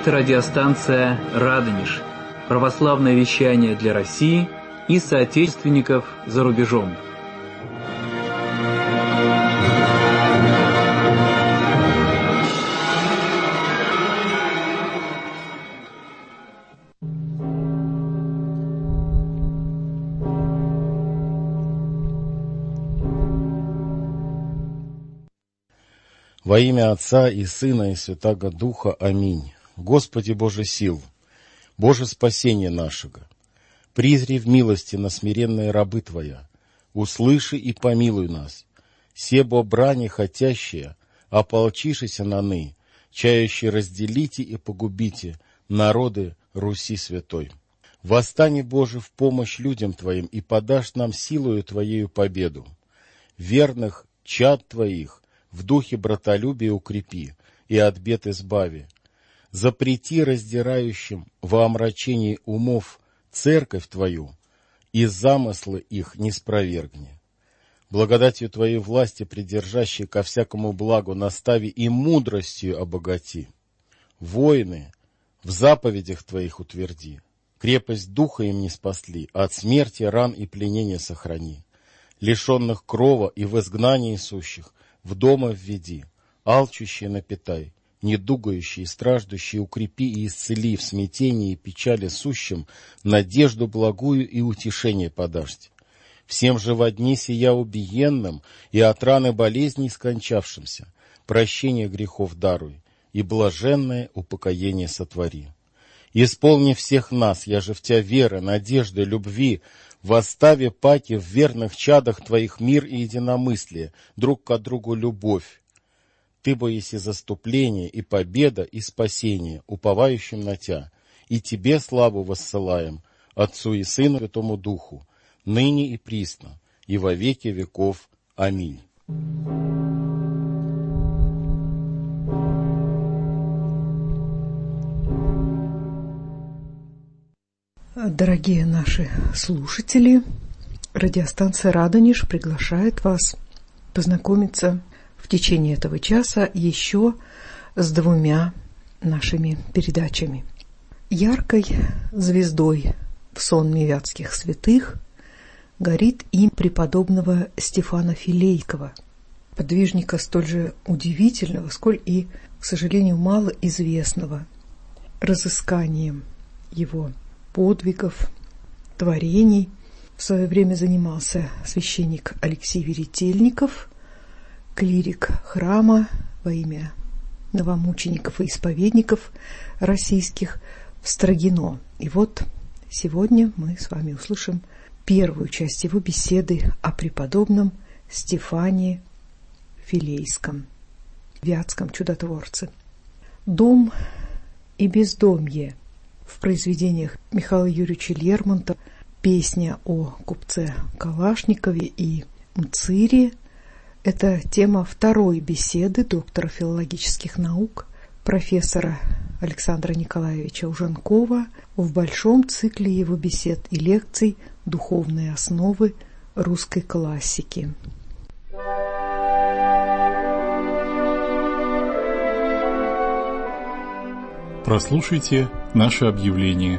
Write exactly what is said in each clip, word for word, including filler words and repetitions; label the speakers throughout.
Speaker 1: Это радиостанция «Радонеж», православное вещание для России и соотечественников за рубежом.
Speaker 2: Во имя Отца и Сына и Святаго Духа. Аминь. Господи Боже сил, Боже спасение нашего, призри в милости на смиренные рабы Твоя, услыши и помилуй нас, себо брани хотящие, ополчишися наны, чающие разделите и погубите народы Руси святой. Восстань, Боже, в помощь людям Твоим и подашь нам силою Твоею победу. Верных чад Твоих в духе братолюбия укрепи и от бед избави. Запрети раздирающим во омрачении умов церковь Твою, и замыслы их не спровергни. Благодатью Твоей власти, придержащей ко всякому благу, настави и мудростью обогати. Воины в заповедях Твоих утверди, крепость духа им не спасли, от смерти, ран и пленения сохрани. Лишенных крова и в изгнании сущих в дома введи, алчущие напитай, недугающие и страждущие укрепи и исцели, в смятении и печали сущим надежду благую и утешение подашьте. Всем же во дни сия убиенным и от раны болезней скончавшимся прощение грехов даруй и блаженное упокоение сотвори. Исполни всех нас, я же в Тебя веры, надежды, любви, восставе паки в верных чадах Твоих мир и единомыслие, друг к другу любовь. Ты бо еси заступление и победа и спасение, уповающим на Тя, и Тебе славу воссылаем, Отцу и Сыну Святому Духу, ныне и присно, и во веки веков. Аминь.
Speaker 3: Дорогие наши слушатели, радиостанция «Радонеж» приглашает вас познакомиться в течение этого часа еще с двумя нашими передачами. Яркой звездой в сонме вятских святых горит имя преподобного Стефана Филейкова, подвижника столь же удивительного, сколь и, к сожалению, малоизвестного. Разысканием его подвигов, творений в свое время занимался священник Алексей Веретельников, клирик храма во имя новомучеников и исповедников российских в Строгино. И вот сегодня мы с вами услышим первую часть его беседы о преподобном Стефане Филейском, вятском чудотворце. «Дом и бездомье» в произведениях Михаила Юрьевича Лермонтова, песня о купце Калашникове и Мцире – это тема второй беседы доктора филологических наук, профессора Александра Николаевича Ужанкова в большом цикле его бесед и лекций «Духовные основы русской классики».
Speaker 4: Прослушайте наше объявление.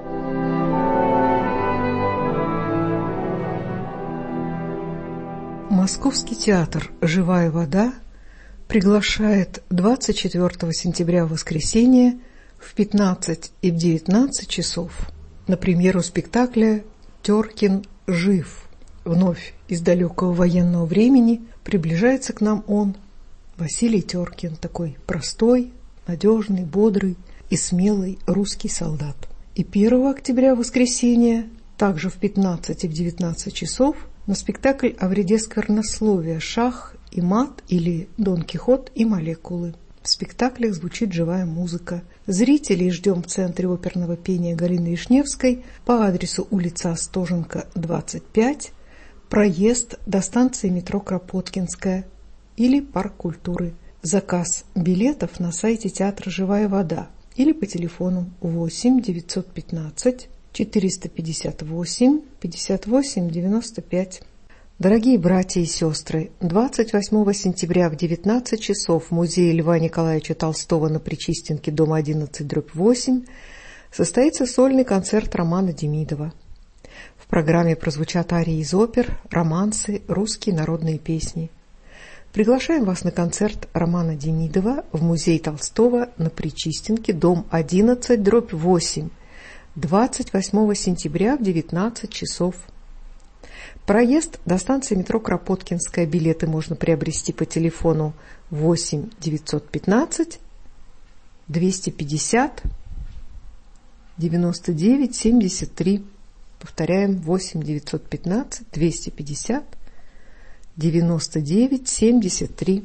Speaker 3: Московский театр «Живая вода» приглашает двадцать четвёртого сентября в воскресенье в пятнадцать и в девятнадцать часов на премьеру спектакля «Теркин жив». Вновь из далекого военного времени приближается к нам он, Василий Теркин, такой простой, надежный, бодрый и смелый русский солдат. И первого октября, воскресенье, также в пятнадцать и в девятнадцать часов, на спектакль о вреде сквернословия «Шах и мат» или «Дон Кихот и молекулы». В спектаклях звучит живая музыка. Зрителей ждем в Центре оперного пения Галины Вишневской по адресу улица Остоженко, двадцать пять, проезд до станции метро Кропоткинская или Парк культуры. Заказ билетов на сайте театра «Живая вода» или по телефону восемь девятьсот пятнадцать четыреста пятьдесят восемь пятьдесят восемь девяносто пять. Дорогие братья и сестры, двадцать восьмого сентября в девятнадцать часов в музее Льва Николаевича Толстого на Причистенке, дом одиннадцать, дробь восемь, состоится сольный концерт Романа Демидова. В программе прозвучат арии из опер, романсы, русские народные песни. Приглашаем вас на концерт Романа Демидова в музей Толстого на Причистенке, дом одиннадцать, дробь восемь, двадцать восьмого сентября в девятнадцать часов. Проезд до станции метро Кропоткинская. Билеты можно приобрести по телефону восемь девятьсот пятнадцать двести пятьдесят девяносто девять семьдесят три. Повторяем, восемь девятьсот пятнадцать двести пятьдесят девяносто девять семьдесят три.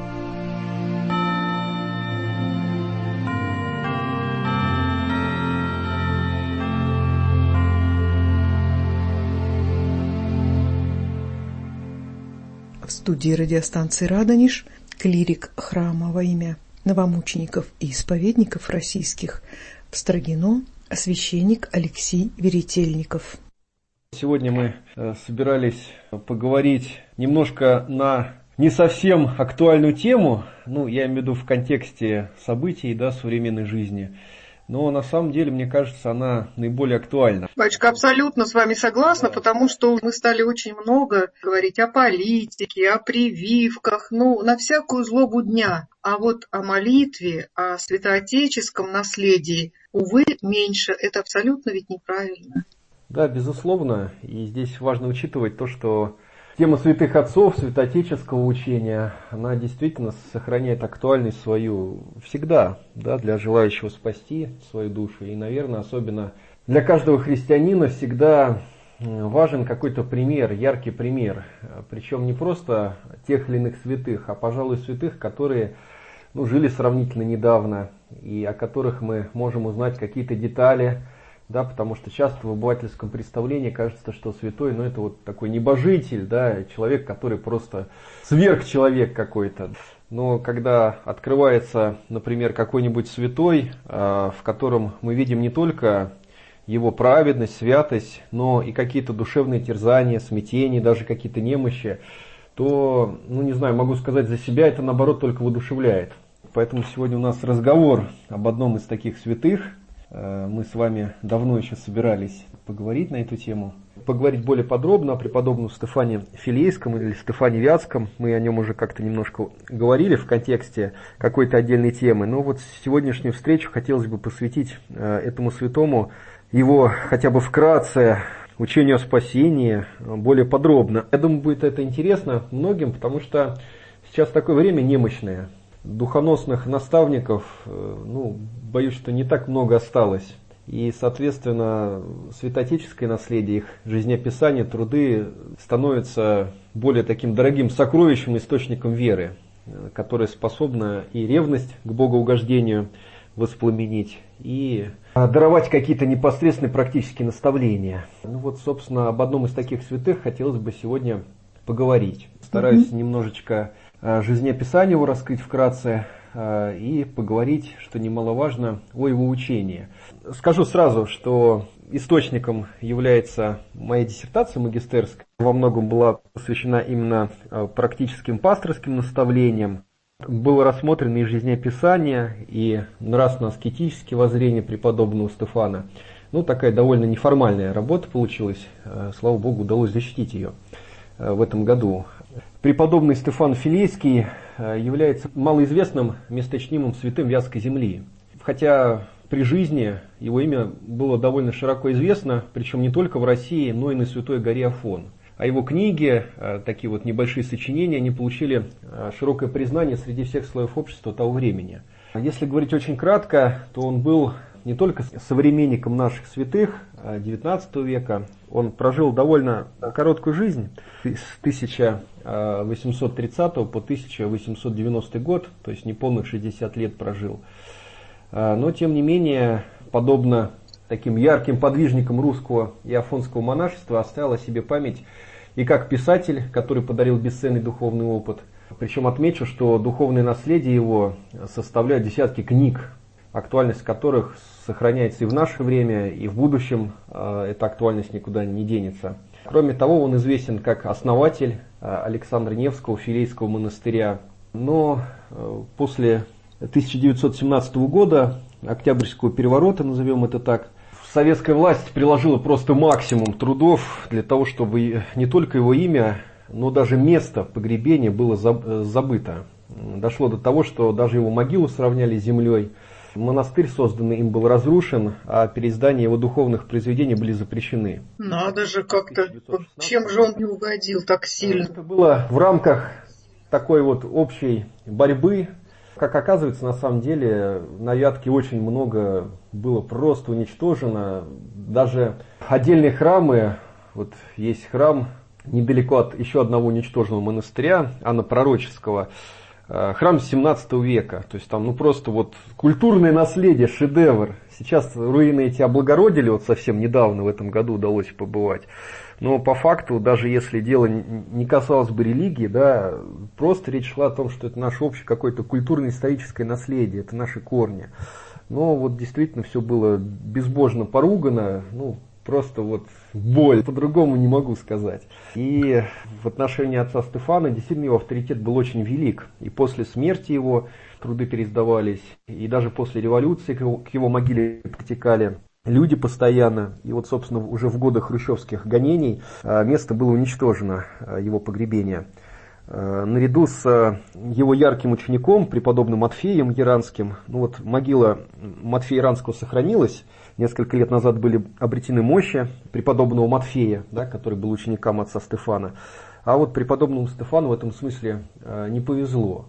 Speaker 3: В студии радиостанции «Радонеж» клирик храма во имя новомучеников и исповедников российских в Строгино, священник Алексей Веретельников.
Speaker 5: Сегодня мы собирались поговорить немножко на не совсем актуальную тему, ну, я имею в виду в контексте событий, да, современной жизни. Но на самом деле, мне кажется, она наиболее актуальна.
Speaker 6: Батюшка, абсолютно с вами согласна, да. Потому что мы стали очень много говорить о политике, о прививках, ну, на всякую злобу дня. А вот о молитве, о святоотеческом наследии, увы, меньше. Это абсолютно ведь неправильно.
Speaker 5: Да, безусловно. И здесь важно учитывать то, что тема святых отцов, святоотеческого учения, она действительно сохраняет актуальность свою всегда, да, для желающего спасти свою душу. И, наверное, особенно для каждого христианина всегда важен какой-то пример, яркий пример. Причем не просто тех или иных святых, а, пожалуй, святых, которые ну, жили сравнительно недавно и о которых мы можем узнать какие-то детали. Да, потому что часто в обывательском представлении кажется, что святой, ну это вот такой небожитель, да, человек, который просто сверхчеловек какой-то. Но когда открывается, например, какой-нибудь святой, в котором мы видим не только его праведность, святость, но и какие-то душевные терзания, смятения, даже какие-то немощи, то, ну не знаю, могу сказать за себя, это наоборот только воодушевляет. Поэтому сегодня у нас разговор об одном из таких святых. Мы с вами давно еще собирались поговорить на эту тему. Поговорить более подробно о преподобном Стефане Филейском или Стефане Вятском. Мы о нем уже как-то немножко говорили в контексте какой-то отдельной темы. Но вот сегодняшнюю встречу хотелось бы посвятить этому святому, его хотя бы вкратце, учению о спасении, более подробно. Я думаю, будет это интересно многим, потому что сейчас такое время немощное. Духоносных наставников, ну, боюсь, что не так много осталось. И, соответственно, святоотеческое наследие, их жизнеописание, труды становятся более таким дорогим сокровищем, источником веры, которое способно и ревность к богоугождению воспламенить, и даровать какие-то непосредственные практические наставления. Ну вот, собственно, об одном из таких святых хотелось бы сегодня поговорить. Стараюсь mm-hmm. немножечко жизнеописание его раскрыть вкратце и поговорить, что немаловажно, о его учении. Скажу сразу, что источником является моя диссертация магистерская. Во многом была посвящена именно практическим пасторским наставлениям. Было рассмотрено и жизнеописание, и нравственно-аскетические воззрения преподобного Стефана. Ну, такая довольно неформальная работа получилась. Слава Богу, удалось защитить ее в этом году. Преподобный Стефан Филейский является малоизвестным месточнимым святым Вятской земли. Хотя при жизни его имя было довольно широко известно, причем не только в России, но и на Святой горе Афон. А его книги, такие вот небольшие сочинения, они получили широкое признание среди всех слоев общества того времени. Если говорить очень кратко, то он был не только современником наших святых девятнадцатого века, он прожил довольно короткую жизнь, с тысяча восемьсот тридцатого по тысяча восемьсот девяностый год, то есть неполных шестьдесят лет прожил. Но, тем не менее, подобно таким ярким подвижникам русского и афонского монашества, оставил о себе память и как писатель, который подарил бесценный духовный опыт. Причем отмечу, что духовное наследие его составляет десятки книг, актуальность которых сохраняется и в наше время, и в будущем эта актуальность никуда не денется. Кроме того, он известен как основатель Александра Невского Филейского монастыря. Но после тысяча девятьсот семнадцатого года, Октябрьского переворота, назовем это так, советская власть приложила просто максимум трудов для того, чтобы не только его имя, но даже место погребения было забыто. Дошло до того, что даже его могилу сравняли с землей. Монастырь, созданный им, был разрушен, а переиздания его духовных произведений были запрещены.
Speaker 6: Надо же как-то, чем же он не угодил так сильно?
Speaker 5: Это было в рамках такой вот общей борьбы. Как оказывается, на самом деле, на Вятке очень много было просто уничтожено. Даже отдельные храмы, вот есть храм недалеко от еще одного уничтоженного монастыря, Анно-Пророческого, храм семнадцатого века. То есть там ну просто вот культурное наследие, шедевр. Сейчас руины эти облагородили, вот совсем недавно в этом году удалось побывать. Но по факту, даже если дело не касалось бы религии, да, просто речь шла о том, что это наше общее какое-то культурно-историческое наследие, это наши корни. Но вот действительно все было безбожно поругано, ну просто вот боль, по-другому не могу сказать. И в отношении отца Стефана действительно его авторитет был очень велик. И после смерти его труды переиздавались, и даже после революции к его, к его могиле потекали люди постоянно. И вот, собственно, уже в годы хрущевских гонений место было уничтожено, его погребение. Наряду с его ярким учеником, преподобным Матфеем Яранским, ну вот могила Матфея Яранского сохранилась. Несколько лет назад были обретены мощи преподобного Матфея, да, который был учеником отца Стефана. А вот преподобному Стефану в этом смысле не повезло.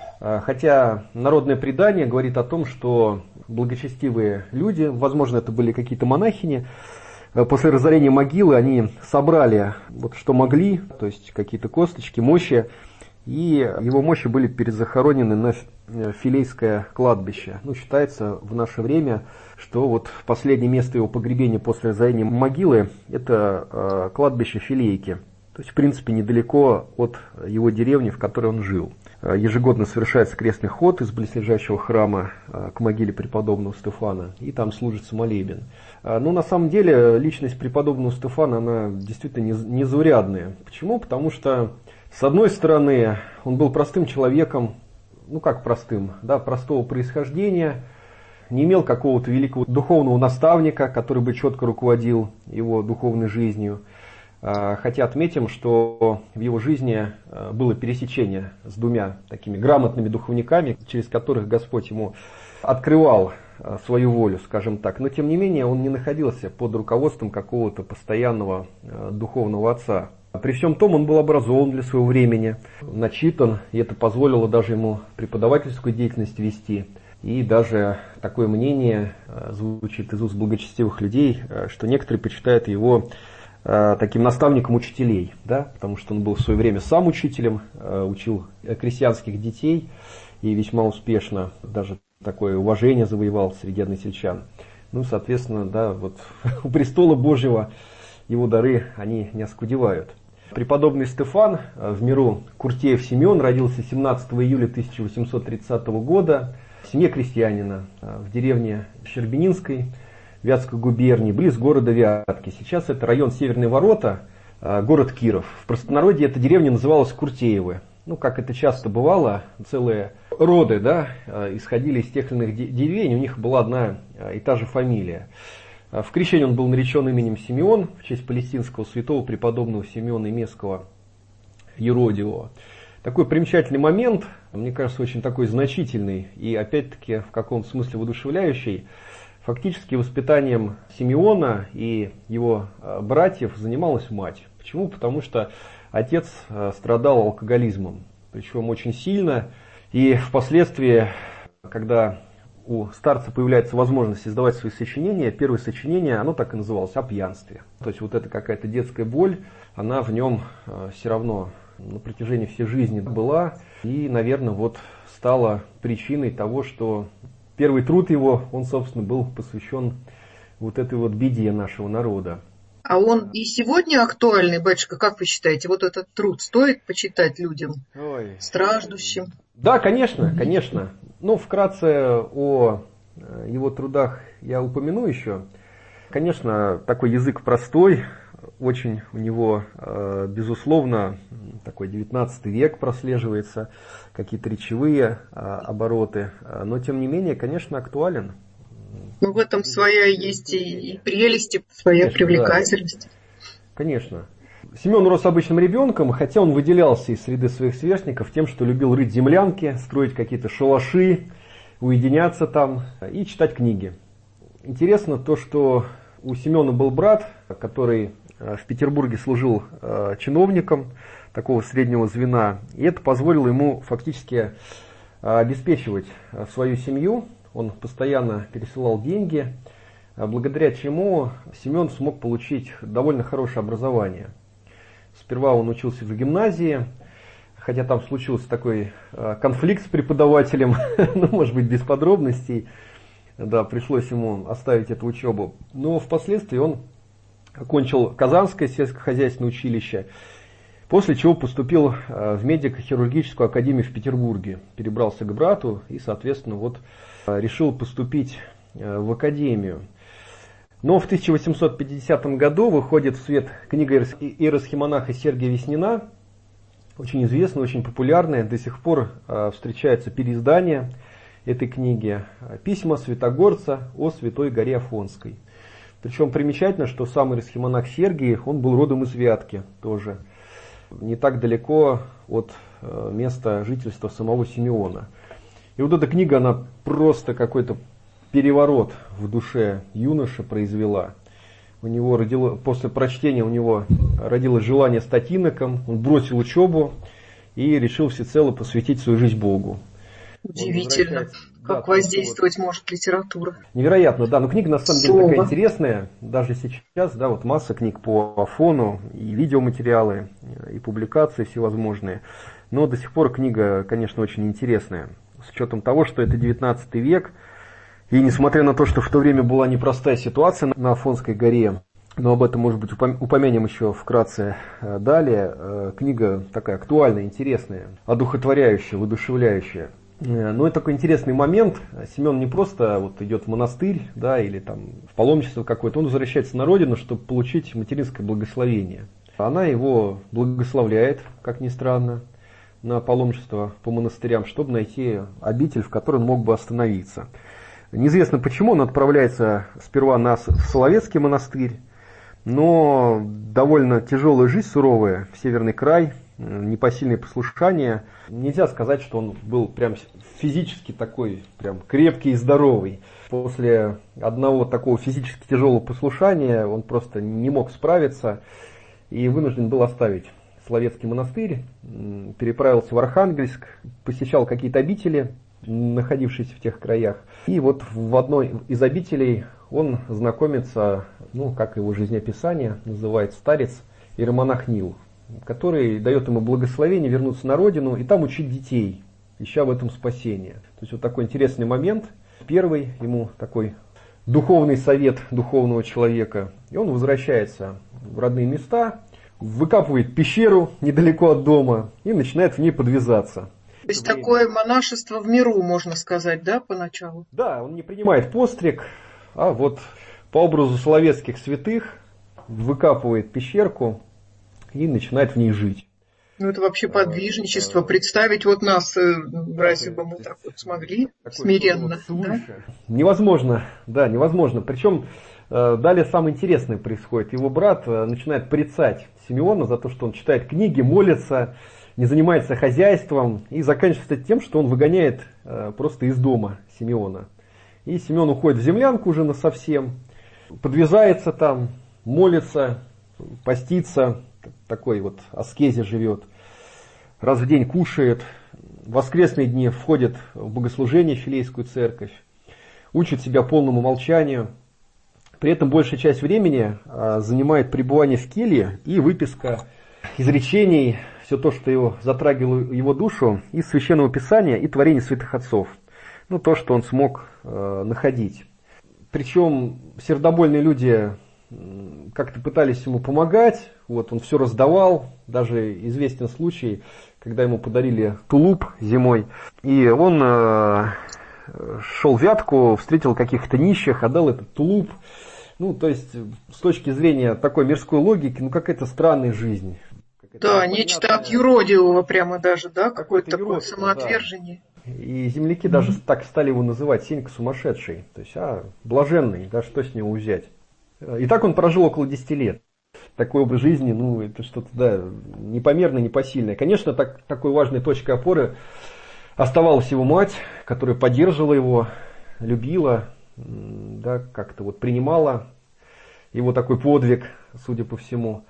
Speaker 5: Хотя народное предание говорит о том, что благочестивые люди, возможно, это были какие-то монахини, после разорения могилы они собрали вот что могли, то есть какие-то косточки, мощи, и его мощи были перезахоронены на Филейское кладбище. Ну, считается в наше время, что вот последнее место его погребения после разорения могилы – это э, кладбище Филейки. То есть, в принципе, недалеко от его деревни, в которой он жил. Ежегодно совершается крестный ход из близлежащего храма к могиле преподобного Стефана, и там служится молебен. Но на самом деле личность преподобного Стефана, она действительно незаурядная. Почему? Потому что, с одной стороны, он был простым человеком, ну как простым, да, простого происхождения, не имел какого-то великого духовного наставника, который бы четко руководил его духовной жизнью. Хотя отметим, что в его жизни было пересечение с двумя такими грамотными духовниками, через которых Господь ему открывал свою волю, скажем так. Но тем не менее он не находился под руководством какого-то постоянного духовного отца. При всем том он был образован для своего времени, начитан, и это позволило даже ему преподавательскую деятельность вести. И даже такое мнение звучит из уст благочестивых людей, что некоторые почитают его таким наставником учителей, да, потому что он был в свое время сам учителем, учил крестьянских детей и весьма успешно даже такое уважение завоевал среди односельчан. Ну, соответственно, да, вот у престола Божьего его дары, они не оскудевают. Преподобный Стефан, в миру Куртеев Симеон, родился семнадцатого июля тысяча восемьсот тридцатого года в семье крестьянина в деревне Щербининской Вятской губернии, близ города Вятки. Сейчас это район Северные Ворота, город Киров. В простонародье эта деревня называлась Куртеевы. Ну, как это часто бывало, целые роды, да, исходили из тех или иных деревень, у них была одна и та же фамилия. В крещении он был наречен именем Симеон в честь палестинского святого преподобного Симеона Эмесского Еродио. Такой примечательный момент, мне кажется, очень такой значительный и опять-таки в каком-то смысле воодушевляющий. Фактически воспитанием Симеона и его братьев занималась мать. Почему? Потому что отец страдал алкоголизмом, причем очень сильно. И впоследствии, когда у старца появляется возможность издавать свои сочинения, первое сочинение, оно так и называлось «О пьянстве». То есть вот эта какая-то детская боль, она в нем все равно на протяжении всей жизни была. И, наверное, вот стала причиной того, что первый труд его, он, собственно, был посвящен вот этой вот беде нашего народа.
Speaker 6: А он и сегодня актуальный, батюшка, как вы считаете? Вот этот труд стоит почитать людям, Ой. страждущим?
Speaker 5: Да, конечно, конечно. Ну, вкратце о его трудах я упомяну еще. Конечно, такой язык простой, очень у него, безусловно, такой девятнадцатый век прослеживается, какие-то речевые обороты, но тем не менее, конечно, актуален.
Speaker 6: Но в этом своя есть и прелесть, и своя конечно, привлекательность.
Speaker 5: Да. Конечно. Семен рос обычным ребенком, хотя он выделялся из среды своих сверстников тем, что любил рыть землянки, строить какие-то шалаши, уединяться там и читать книги. Интересно то, что у Семена был брат, который в Петербурге служил чиновником такого среднего звена, и это позволило ему фактически обеспечивать свою семью. Он постоянно пересылал деньги, благодаря чему Семен смог получить довольно хорошее образование. Сперва он учился в гимназии, хотя там случился такой конфликт с преподавателем, ну, может быть, без подробностей. Да, пришлось ему оставить эту учебу. Но впоследствии он окончил Казанское сельскохозяйственное училище, после чего поступил в медико-хирургическую академию в Петербурге. Перебрался к брату и, соответственно, вот решил поступить в академию. Но в тысяча восемьсот пятидесятом году выходит в свет книга иеросхимонаха Сергия Веснина, очень известная, очень популярная, до сих пор встречается переиздание этой книги, «Письма святогорца о Святой горе Афонской». Причем примечательно, что сам иеросхимонах Сергий, он был родом из Вятки тоже, не так далеко от места жительства самого Симеона. И вот эта книга, она просто какой-то переворот в душе юноши произвела. У него родило, после прочтения у него родилось желание стать иноком, он бросил учебу и решил всецело посвятить свою жизнь Богу.
Speaker 6: Удивительно, как да, воздействовать вот может литература.
Speaker 5: Невероятно, да, но книга на самом деле Слово. такая интересная, даже сейчас, да, вот масса книг по Афону, и видеоматериалы, и публикации всевозможные, но до сих пор книга, конечно, очень интересная, с учетом того, что это девятнадцатый век, и несмотря на то, что в то время была непростая ситуация на Афонской горе, но об этом, может быть, упомянем еще вкратце далее, книга такая актуальная, интересная, одухотворяющая, воодушевляющая. Ну, это такой интересный момент. Семен не просто вот идет в монастырь, да, или там в паломничество какое-то, он возвращается на родину, чтобы получить материнское благословение. Она его благословляет, как ни странно, на паломничество по монастырям, чтобы найти обитель, в которой он мог бы остановиться. Неизвестно почему он отправляется сперва на Соловецкий монастырь, но довольно тяжелая жизнь, суровая, в Северный край, непосильное послушание. Нельзя сказать, что он был прям физически такой, прям крепкий и здоровый. После одного такого физически тяжелого послушания он просто не мог справиться и вынужден был оставить Соловецкий монастырь, переправился в Архангельск, посещал какие-то обители, находившиеся в тех краях. И вот в одной из обителей он знакомится, ну, как его жизнеописание называет, старец иеромонах Нил, который дает ему благословение вернуться на родину и там учить детей, ища в этом спасение. То есть вот такой интересный момент. Первый ему такой духовный совет духовного человека. И он возвращается в родные места, выкапывает пещеру недалеко от дома и начинает в ней подвязаться.
Speaker 6: То есть такое монашество в миру, можно сказать, да, поначалу?
Speaker 5: Да, он не принимает постриг, а вот по образу соловецких святых выкапывает пещерку и начинает в ней жить.
Speaker 6: Ну, это вообще подвижничество. Представить вот нас, разве бы мы так вот смогли смиренно? Да?
Speaker 5: Невозможно, да, невозможно. Причем далее самое интересное происходит. Его брат начинает порицать Симеона за то, что он читает книги, молится, не занимается хозяйством, и заканчивается тем, что он выгоняет просто из дома Симеона. И Симеон уходит в землянку уже насовсем, подвязается там, молится, постится, такой вот аскезе живет, раз в день кушает, в воскресные дни входит в богослужение в Филейскую церковь, учит себя полному молчанию. При этом большая часть времени занимает пребывание в келье и выписка изречений, все то, что его затрагивало его душу, из Священного Писания и творений святых отцов. Ну, то, что он смог э, находить. Причем сердобольные люди как-то пытались ему помогать, вот, он все раздавал, даже известен случай, когда ему подарили тулуп зимой, и он э, шел в Вятку, встретил каких-то нищих, отдал этот тулуп, Ну, то есть, с точки зрения такой мирской логики, ну, какая-то странная жизнь.
Speaker 6: Да, нечто от юродивого прямо даже, да, какое-то такое
Speaker 5: юродство,
Speaker 6: самоотвержение.
Speaker 5: Да. И земляки mm-hmm. даже так стали его называть: Сенька сумасшедший. То есть, а, блаженный, да, что с него взять. И так он прожил около десяти лет. Такой образ жизни, ну, это что-то, да, непомерно, непосильное. Конечно, так, такой важной точкой опоры оставалась его мать, которая поддерживала его, любила, да, как-то вот принимала его такой подвиг, судя по всему.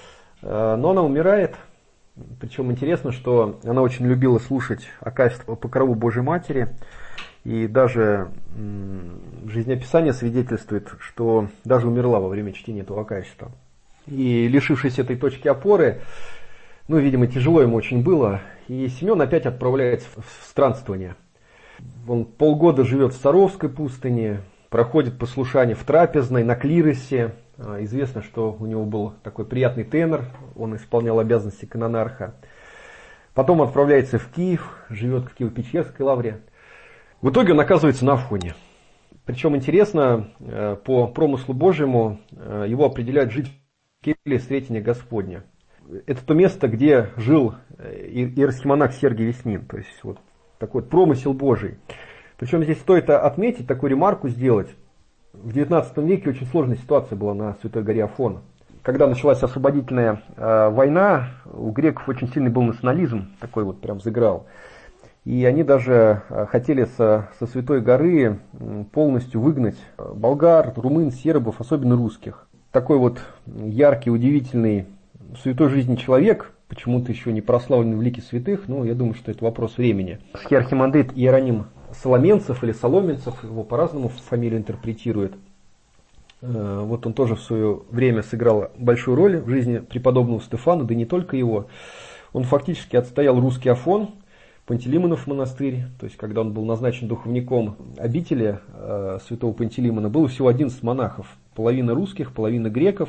Speaker 5: Но она умирает. Причем интересно, что она очень любила слушать акафист по покрову Божьей Матери. И даже жизнеописание свидетельствует, что даже умерла во время чтения этого акафиста. И лишившись этой точки опоры, ну, видимо, тяжело ему очень было, и Симеон опять отправляется в странствование. Он полгода живет в Саровской пустыне, проходит послушание в Трапезной, на клиросе. Известно, что у него был такой приятный тенор, он исполнял обязанности канонарха. Потом отправляется в Киев, живет в Киево-Печерской лавре. В итоге он оказывается на Афоне. Причем интересно, по промыслу Божьему его определяют жить в келье Сретения Господня. Это то место, где жил иеросхимонах Сергий Веснин. То есть вот такой вот промысел Божий. Причем здесь стоит отметить, такую ремарку сделать. В девятнадцатом веке очень сложная ситуация была на Святой горе Афон. Когда началась освободительная э, война, у греков очень сильный был национализм, такой вот прям заиграл. И они даже э, хотели со, со Святой горы э, полностью выгнать болгар, румын, сербов, особенно русских. Такой вот яркий, удивительный в святой жизни человек, почему-то еще не прославленный в лике святых, но я думаю, что это вопрос времени. Архимандрит Иероним Соломенцев или Соломенцев, его по-разному фамилию интерпретируют. Вот он тоже в свое время сыграл большую роль в жизни преподобного Стефана, да не только его. Он фактически отстоял русский Афон, Пантелеймонов монастырь, то есть когда он был назначен духовником обители э, святого Пантелеймона, было всего одиннадцать монахов, половина русских, половина греков.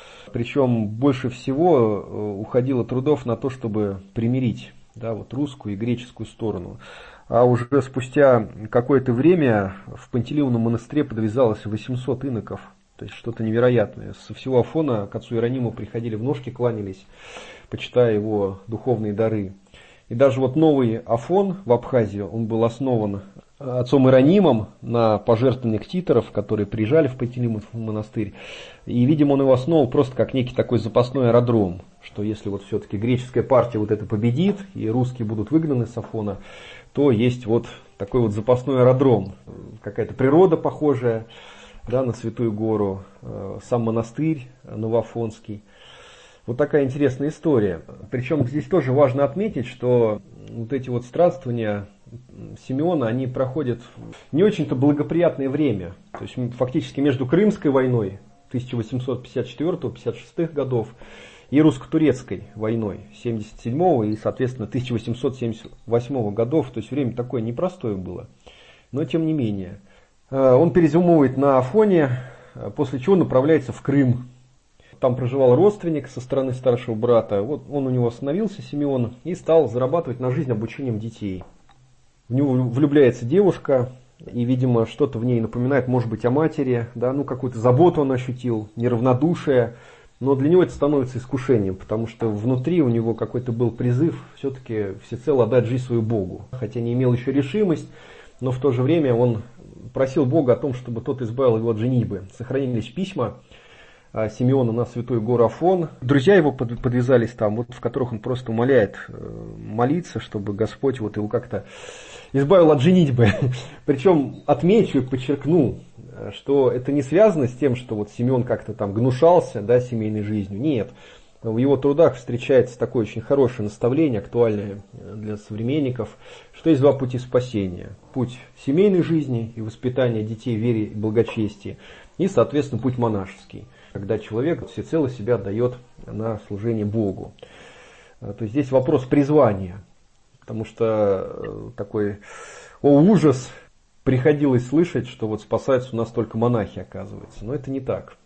Speaker 5: Причем больше всего э, уходило трудов на то, чтобы примирить, да, вот русскую и греческую сторону. А уже спустя какое-то время в Пантелеймоновом монастыре подвязалось восемьсот иноков. То есть что-то невероятное. Со всего Афона к отцу Иерониму приходили в ножки, кланялись, почитая его духовные дары. И даже вот новый Афон в Абхазии, он был основан отцом Иеронимом на пожертвованиях титоров, которые приезжали в Пантелеймонов монастырь. И, видимо, он его основал просто как некий такой запасной аэродром, что если вот все-таки греческая партия вот это победит, и русские будут выгнаны с Афона, то есть вот такой вот запасной аэродром, какая-то природа похожая, да, на Святую гору, сам монастырь Новоафонский. Вот такая интересная история. Причем здесь тоже важно отметить, что вот эти вот странствования Симеона, они проходят не очень-то благоприятное время. То есть фактически между Крымской войной тысяча восемьсот пятьдесят четвёртого — пятьдесят шестого годов и русско-турецкой войной семьдесят седьмого и, соответственно, тысяча восемьсот семьдесят восьмого годов. То есть время такое непростое было. Но тем не менее. Он перезимовывает на Афоне, после чего направляется в Крым. Там проживал родственник со стороны старшего брата. Вот он у него остановился, Симеон, и стал зарабатывать на жизнь обучением детей. В него влюбляется девушка, и, видимо, что-то в ней напоминает, может быть, о матери, да, ну, какую-то заботу он ощутил, неравнодушие. Но для него это становится искушением, потому что внутри у него какой-то был призыв все-таки всецело отдать жизнь свою Богу. Хотя не имел еще решимость, но в то же время он просил Бога о том, чтобы тот избавил его от женитьбы. Сохранились письма Симеона на Святую гору Афон. Друзья его подвязались там, вот, в которых он просто умоляет молиться, чтобы Господь вот его как-то избавил от женитьбы. Причем отмечу и подчеркну, что это не связано с тем, что вот Симеон как-то там гнушался, да, семейной жизнью. Нет. В его трудах встречается такое очень хорошее наставление, актуальное для современников, что есть два пути спасения. Путь семейной жизни и воспитания детей в вере и благочестии, и, соответственно, путь монашеский, когда человек всецело себя отдает на служение Богу. То есть здесь вопрос призвания, потому что такой, о, ужас, приходилось слышать, что вот спасаются у нас только монахи, оказывается. Но это не так.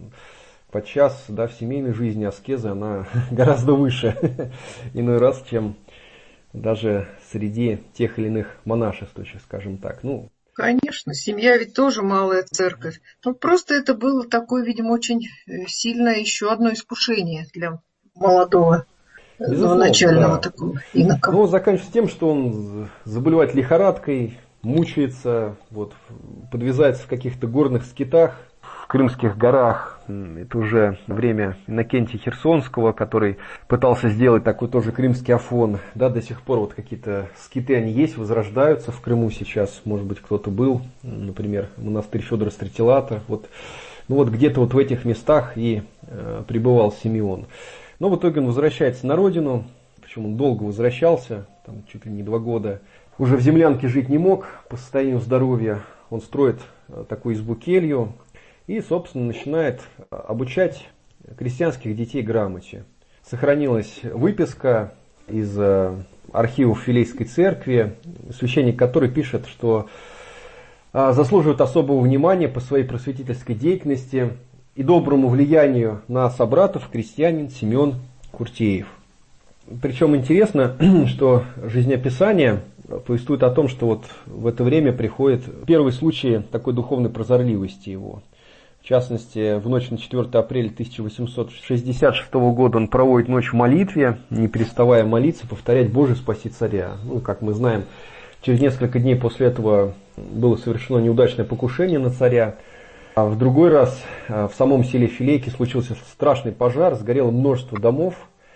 Speaker 5: Подчас, да, в семейной жизни аскеза, она гораздо выше иной раз, чем даже среди тех или иных монашествующих, скажем так. Ну,
Speaker 6: Конечно, семья ведь тоже малая церковь. Ну, просто это было такое, видимо, очень сильное еще одно искушение для молодого, новоначального
Speaker 5: да.
Speaker 6: такого инока.
Speaker 5: Но заканчивается тем, что он заболевает лихорадкой, мучается, вот, подвязается в каких-то горных скитах, в Крымских горах. Это уже время Иннокентия Херсонского, который пытался сделать такой тоже крымский Афон. Да, до сих пор вот какие-то скиты, они есть, возрождаются в Крыму сейчас. Может быть, кто-то был, например, монастырь Федора Стратилата. Вот, ну вот где-то вот в этих местах и э, пребывал Симеон. Но в итоге он возвращается на родину, причем он долго возвращался, там, чуть ли не два года. Уже в землянке жить не мог по состоянию здоровья. Он строит такую избу-келью и, собственно, начинает обучать крестьянских детей грамоте. Сохранилась выписка из архивов Филейской церкви, священник который пишет, что заслуживает особого внимания по своей просветительской деятельности и доброму влиянию на собратов крестьянин Семен Куртеев. Причем интересно, что жизнеописание повествует о том, что вот в это время приходит первый случай такой духовной прозорливости его. В частности, в ночь на четвёртое апреля тысяча восемьсот шестьдесят шестого года он проводит ночь в молитве, не переставая молиться, повторять «Боже, спаси царя». Ну, как мы знаем, через несколько дней после этого было совершено неудачное покушение на царя. А в другой раз в самом селе Филейки случился страшный пожар, сгорело множество домов.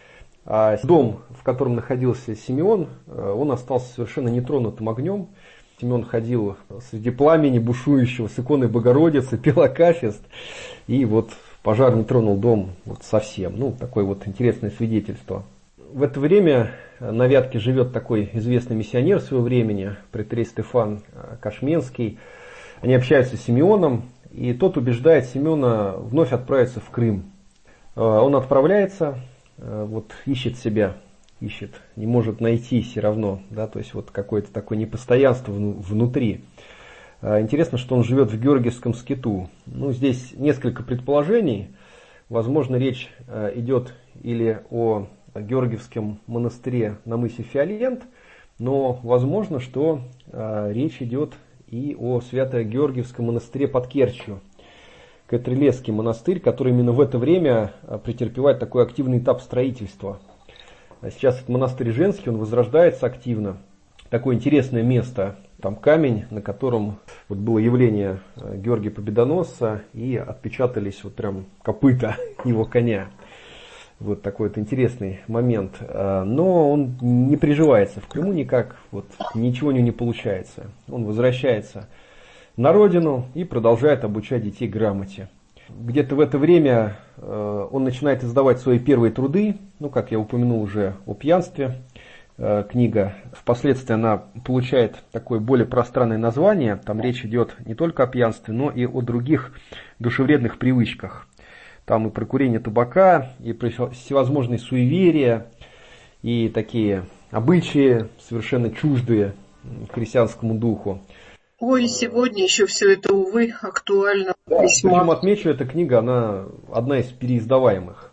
Speaker 5: А дом, в котором находился Симеон, он остался совершенно нетронутым огнем. Симеон ходил среди пламени бушующего с иконой Богородицы, пел акафист, и вот пожар не тронул дом вот совсем. Ну, такое вот интересное свидетельство. В это время на Вятке живет такой известный миссионер своего времени, преторий Стефан Кашменский. Они общаются с Симеоном, и тот убеждает Симеона вновь отправиться в Крым. Он отправляется, вот ищет себя, ищет, не может найти все равно, да, то есть вот какое-то такое непостоянство внутри. Интересно, что он живет в Георгиевском скиту. Ну, здесь несколько предположений. Возможно, речь идет или о Георгиевском монастыре на мысе Фиолент, но возможно, что речь идет и о Свято-Георгиевском монастыре под Керчью. Катрилесский монастырь, который именно в это время претерпевает такой активный этап строительства. Сейчас этот монастырь женский, он возрождается активно. Такое интересное место. Там камень, на котором вот было явление Георгия Победоносца, и отпечатались вот прям копыта его коня. Вот такой вот интересный момент. Но он не приживается в Крыму никак, вот, ничего у него не получается. Он возвращается на родину и продолжает обучать детей грамоте. Где-то в это время он начинает издавать свои первые труды, ну, как я упомянул уже о пьянстве, книга. Впоследствии она получает такое более пространное название. Там речь идет не только о пьянстве, но и о других душевредных привычках. Там и про курение табака, и про всевозможные суеверия, и такие обычаи, совершенно чуждые христианскому духу.
Speaker 6: Ой, сегодня еще все это, увы, актуально.
Speaker 5: Да,
Speaker 6: весьма.
Speaker 5: Причем отмечу, эта книга, она одна из переиздаваемых.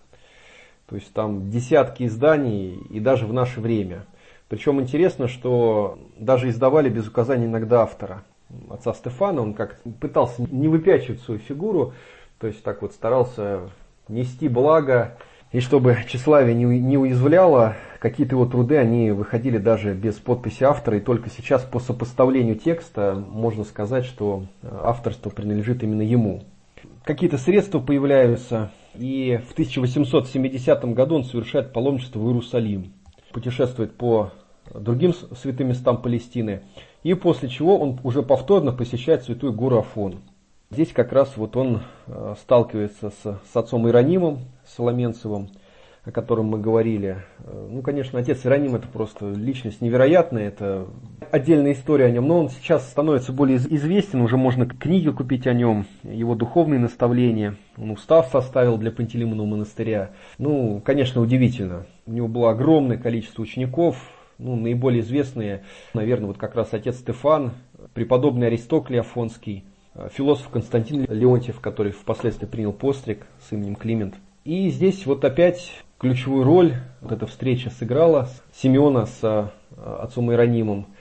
Speaker 5: То есть там десятки изданий, и даже в наше время. Причем интересно, что даже издавали без указания иногда автора. Отца Стефана, он как пытался не выпячивать свою фигуру, то есть так вот старался нести благо, и чтобы тщеславие не, не уязвляло, какие-то его труды, они выходили даже без подписи автора, и только сейчас по сопоставлению текста можно сказать, что авторство принадлежит именно ему. Какие-то средства появляются, и в тысяча восемьсот семидесятом году он совершает паломничество в Иерусалим, путешествует по другим святым местам Палестины, и после чего он уже повторно посещает святую гору Афон. Здесь как раз вот он сталкивается с, с отцом Иеронимом Соломенцевым, о котором мы говорили. Ну, конечно, отец Иероним — это просто личность невероятная, это отдельная история о нем, но он сейчас становится более известен, уже можно книги купить о нем, его духовные наставления, он устав составил для Пантелеймонова монастыря. Ну, конечно, удивительно. У него было огромное количество учеников, ну, наиболее известные, наверное, вот как раз отец Стефан, преподобный Аристоклий Афонский, философ Константин Леонтьев, который впоследствии принял постриг с именем Климент. И здесь вот опять ключевую роль вот эта встреча сыграла Симеона с отцом Иеронимом.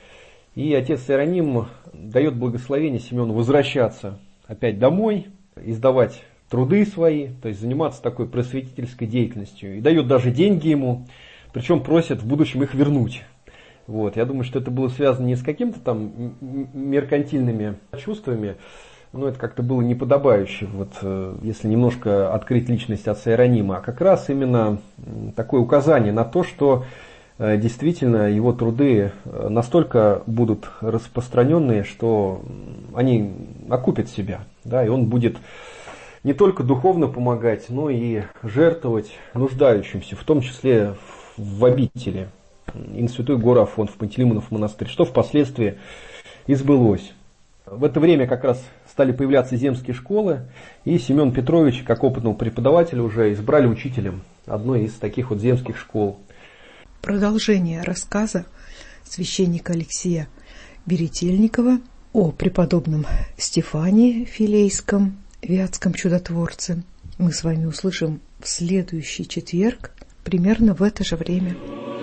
Speaker 5: И отец Иероним дает благословение Симеону возвращаться опять домой, издавать труды свои, то есть заниматься такой просветительской деятельностью. И дает даже деньги ему, причем просит в будущем их вернуть. Вот. Я думаю, что это было связано не с какими-то там меркантильными чувствами, но это как-то было неподобающе, вот, если немножко открыть личность отца Иеронима, а как раз именно такое указание на то, что действительно его труды настолько будут распространенные, что они окупят себя, да, и он будет не только духовно помогать, но и жертвовать нуждающимся, в том числе в обители, и на Святой гору Афон, в Пантелеймонов монастырь, что впоследствии и сбылось. В это время как раз стали появляться земские школы, и Семен Петрович, как опытного преподавателя, уже избрали учителем одной из таких вот земских школ.
Speaker 3: Продолжение рассказа священника Алексея Веретельникова о преподобном Стефании Филейском, вятском чудотворце, мы с вами услышим в следующий четверг, примерно в это же время.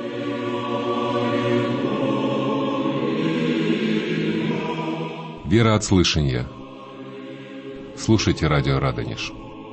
Speaker 7: Вера от слышания. Слушайте радио Радонеж.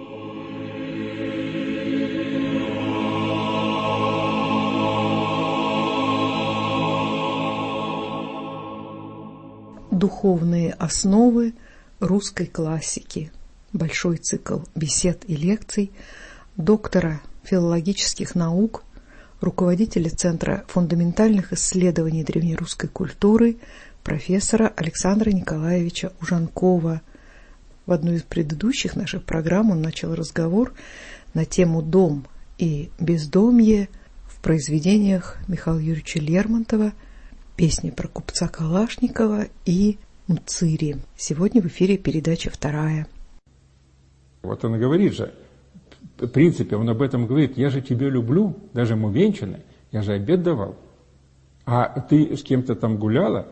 Speaker 3: Духовные основы русской классики. Большой цикл бесед и лекций доктора филологических наук, руководителя Центра фундаментальных исследований древнерусской культуры, профессора Александра Николаевича Ужанкова. В одной из предыдущих наших программ он начал разговор на тему «Дом и бездомье» в произведениях Михаила Юрьевича Лермонтова, песни про купца Калашникова и Мцири. Сегодня в эфире передача вторая.
Speaker 8: Вот он и говорит же, в принципе, он об этом говорит: я же тебя люблю, даже ему венчанный, я же обед давал. А ты с кем-то там гуляла?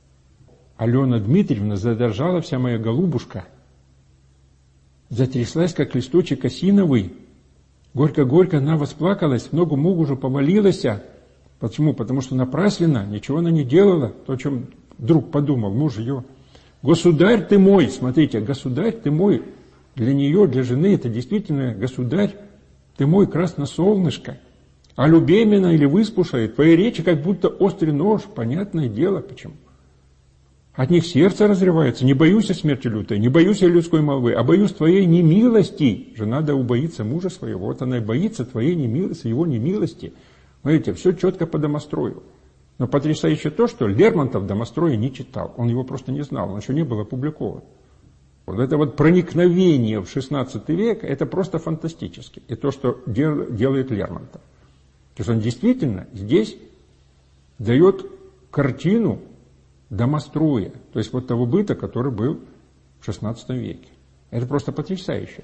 Speaker 8: Алена Дмитриевна задержала, вся моя голубушка. Затряслась, как листочек осиновый. Горько-горько она восплакалась, ногу мужу повалилась. Почему? Потому что напрасленно, ничего она не делала, то, о чем друг подумал, муж ее. Государь ты мой, смотрите, государь ты мой. Для нее, для жены, это действительно государь, ты мой красносолнышко. А любемина или выспушает, твои речи как будто острый нож, понятное дело, почему. От них сердце разрывается, не боюсь я смерти лютой, не боюсь я людской молвы, а боюсь твоей немилости. Жена да убоится мужа своего, вот она и боится твоей немилости, его немилости. Смотрите, все четко по домострою. Но потрясающе то, что Лермонтов домостроя не читал, он его просто не знал, он еще не был опубликован. Вот это вот проникновение в шестнадцатый век, это просто фантастически. И то, что дел, делает Лермонтов. То есть он действительно здесь дает картину домостроя, то есть вот того быта, который был в шестнадцатом веке. Это просто потрясающе.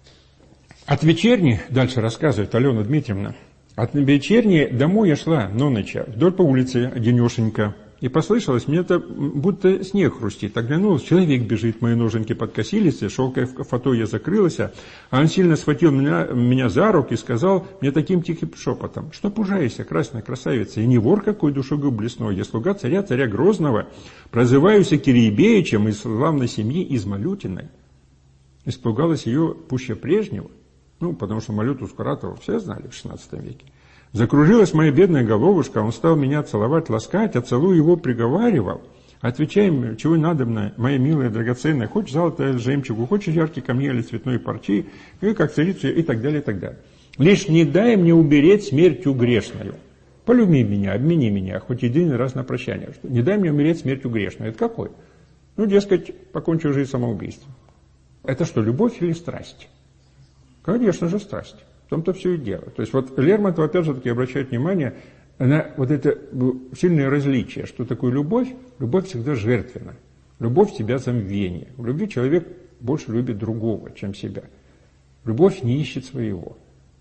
Speaker 8: От вечерни, дальше рассказывает Алена Дмитриевна, от вечерни домой я шла, ноноча, вдоль по улице одинешенька, и послышалось, мне это будто снег хрустит. Оглянулась, человек бежит, мои ноженьки подкосились, шелковая фатоя закрылась, а он сильно схватил меня, меня за руки и сказал мне таким тихим шепотом: что пужаешься, красная красавица, и не вор какой душегуб блесной, я слуга царя, царя Грозного, прозываюся Киреебеичем из славной семьи, из Малютиной. Испугалась ее пуще прежнего, ну, потому что Малюту Скуратова все знали в шестнадцатом веке. Закружилась моя бедная головушка, он стал меня целовать, ласкать, а целуя его приговаривал: отвечай мне, чего надобно, моя милая, драгоценная, хочешь золотое жемчугу, хочешь яркий камни или цветной парчи, и как царицу, и так далее, и так далее. Лишь не дай мне умереть смертью грешною. Полюби меня, обмени меня, хоть единый раз на прощание. Не дай мне умереть смертью грешною. Это какой? Ну, дескать, покончу жизнь самоубийством. Это что, любовь или страсть? Конечно же, страсть. В том-то все и дело. То есть вот Лермонтов, опять же таки, обращает внимание на вот это сильное различие, что такое любовь. Любовь всегда жертвенна. Любовь в себя забвение. В любви человек больше любит другого, чем себя. Любовь не ищет своего.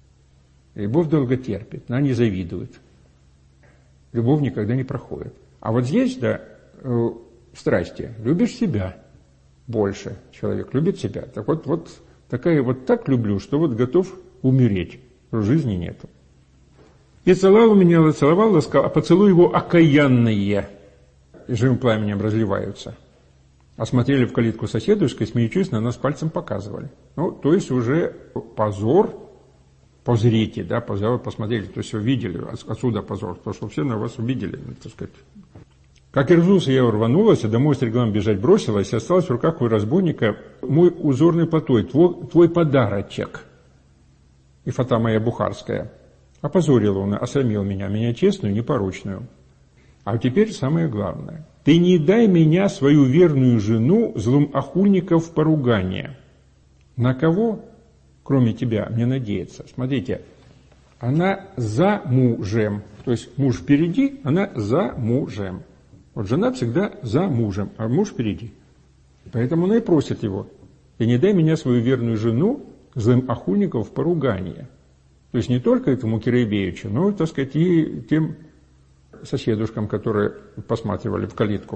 Speaker 8: Любовь долго терпит, она не завидует. Любовь никогда не проходит. А вот здесь, да, в страсти любишь себя больше. Человек любит себя. Так вот, вот такая вот так люблю, что вот готов умереть, жизни нету. И целовал меня, целовал, ласкал, а поцелуй его окаянное. и живым пламенем разливаются. А смотрели в калитку соседушка, смеючись, на нас пальцем показывали. Ну, то есть уже позор, позрите, да, позор, посмотрели, то есть вы видели, отсюда позор, потому что все на вас увидели, так сказать. Как и разулся, я рванулась, а домой стреглам бежать бросилась, и осталась в руках у разбойника мой узорный платой, твой, твой подарочек. И фата моя бухарская. Опозорил он, осрамил меня, меня честную, непорочную. А теперь самое главное. Ты не дай меня, свою верную жену, злым охульников в поругание. На кого, кроме тебя, мне надеяться? Смотрите, она за мужем. То есть муж впереди, она за мужем. Вот жена всегда за мужем, а муж впереди. Поэтому она и просит его. Ты не дай меня, свою верную жену, злым охульников в поругание. То есть не только этому Кирейбеевичу, но, так сказать, и тем соседушкам, которые посматривали в калитку.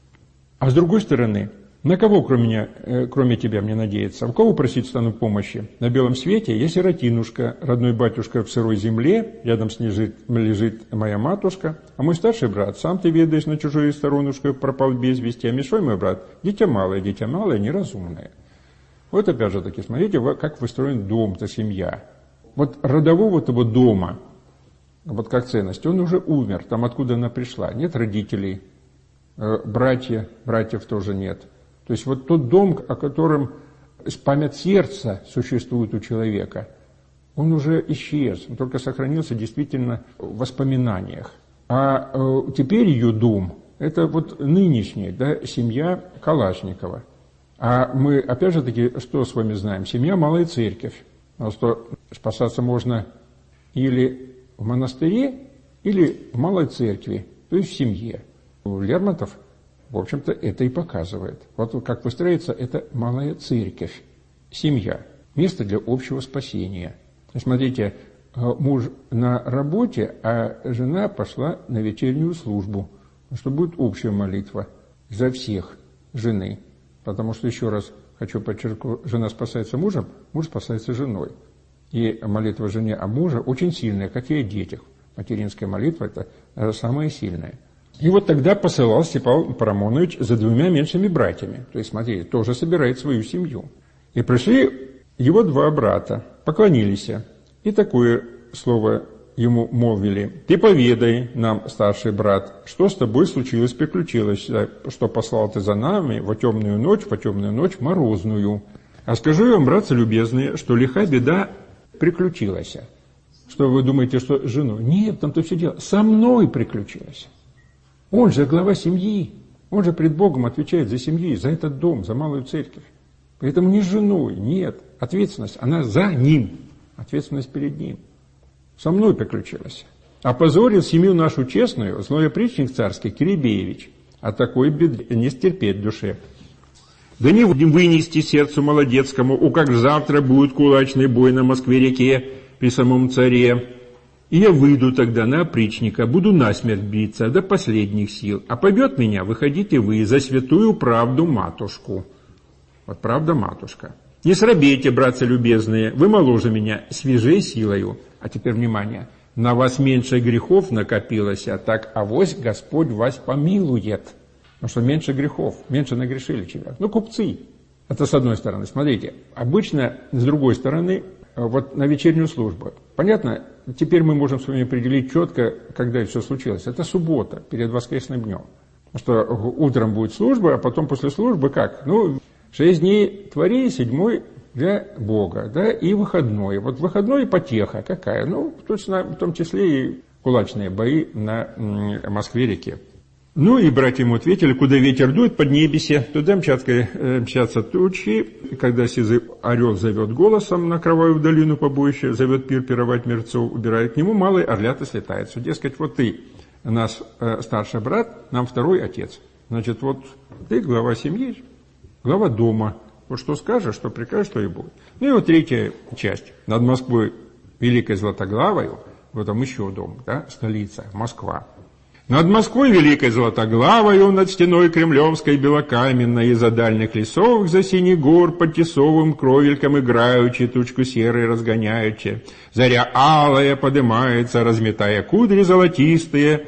Speaker 8: А с другой стороны, на кого, кроме меня, э, кроме тебя, мне надеяться? У кого просить стану помощи? На белом свете я сиротинушка, родной батюшка в сырой земле, рядом с ней лежит, лежит моя матушка, а мой старший брат, сам ты ведаешь, на чужой сторонушке пропал без вести, а мешой мой брат, дитя малое, дитя малое, неразумное. Вот опять же таки, смотрите, как выстроен дом-то, семья. Вот родового того дома, вот как ценность, он уже умер, там откуда она пришла, нет родителей, братья, братьев тоже нет. То есть вот тот дом, о котором память сердца существует у человека, он уже исчез, он только сохранился действительно в воспоминаниях. А э, теперь ее дом, это вот нынешняя, да, семья Калашникова. А мы, опять же таки, что с вами знаем? Семья Малая Церковь. Потому что спасаться можно или в монастыре, или в Малой Церкви, то есть в семье. Лермонтов, в общем-то, это и показывает. Вот как выстраивается эта Малая Церковь, семья, место для общего спасения. Смотрите, муж на работе, а жена пошла на вечернюю службу, что будет общая молитва за всех жены. Потому что, еще раз хочу подчеркнуть, жена спасается мужем, муж спасается женой. И молитва жене о муже очень сильная, как и о детях. Материнская молитва – это самая сильная. И вот тогда посылал Степан Парамонович за двумя меньшими братьями. То есть, смотрите, тоже собирает свою семью. И пришли его два брата, поклонились. И такое слово ему молвили: «Ты поведай нам, старший брат, что с тобой случилось, приключилось, что послал ты за нами во темную ночь, во темную ночь морозную. А скажу вам, братцы любезные, что лиха беда приключилась». Что вы думаете, что с женой? Нет, там-то все дело. Со мной приключилось. Он же глава семьи. Он же пред Богом отвечает за семью, за этот дом, за Малую Церковь. Поэтому не с женой, нет. Ответственность, она за ним. Ответственность перед ним. Со мной приключилось. Опозорил семью нашу честную, злой опричник царский Кирейбеевич. А такой беды не стерпеть душе. Да не будем вынести сердцу молодецкому, у как завтра будет кулачный бой на Москве-реке при самом царе. И я выйду тогда на опричника, буду насмерть биться до последних сил. А побьет меня, выходите вы, за святую правду матушку. Вот правда матушка. Не срабейте, братцы любезные, вы моложе меня, свежей силою. А теперь внимание, на вас меньше грехов накопилось, а так авось Господь вас помилует. Потому что меньше грехов, меньше нагрешили человек. Ну, купцы. Это с одной стороны. Смотрите, обычно с другой стороны, вот на вечернюю службу. Понятно, теперь мы можем с вами определить четко, когда все случилось. Это суббота, перед воскресным днем. Потому что утром будет служба, а потом после службы как? Ну, шесть дней твори, седьмой для Бога, да, и выходной. Вот выходной потеха какая? Ну, точно, в том числе и кулачные бои на Москве-реке. Ну и братья ему ответили: куда ветер дует, под небесе, туда мчатся, мчатся тучи. Когда сизый орел зовет голосом на кровавую долину побоище, зовет пир пировать мерцов, убирает к нему, малый орлята слетается. Дескать, вот ты, нас э, старший брат, нам второй отец. Значит, вот ты глава семьи, глава дома. Вот что скажешь, что прикажешь, что и будет. Ну и вот третья часть. Над Москвой великой Златоглавою, вот там еще дом, да, столица, Москва. Над Москвой великой Златоглавою, над стеной кремлевской белокаменной, из-за дальних лесов, за синий гор, под тесовым кровельком играючи, тучку серой разгоняючи. Заря алая подымается, разметая кудри золотистые,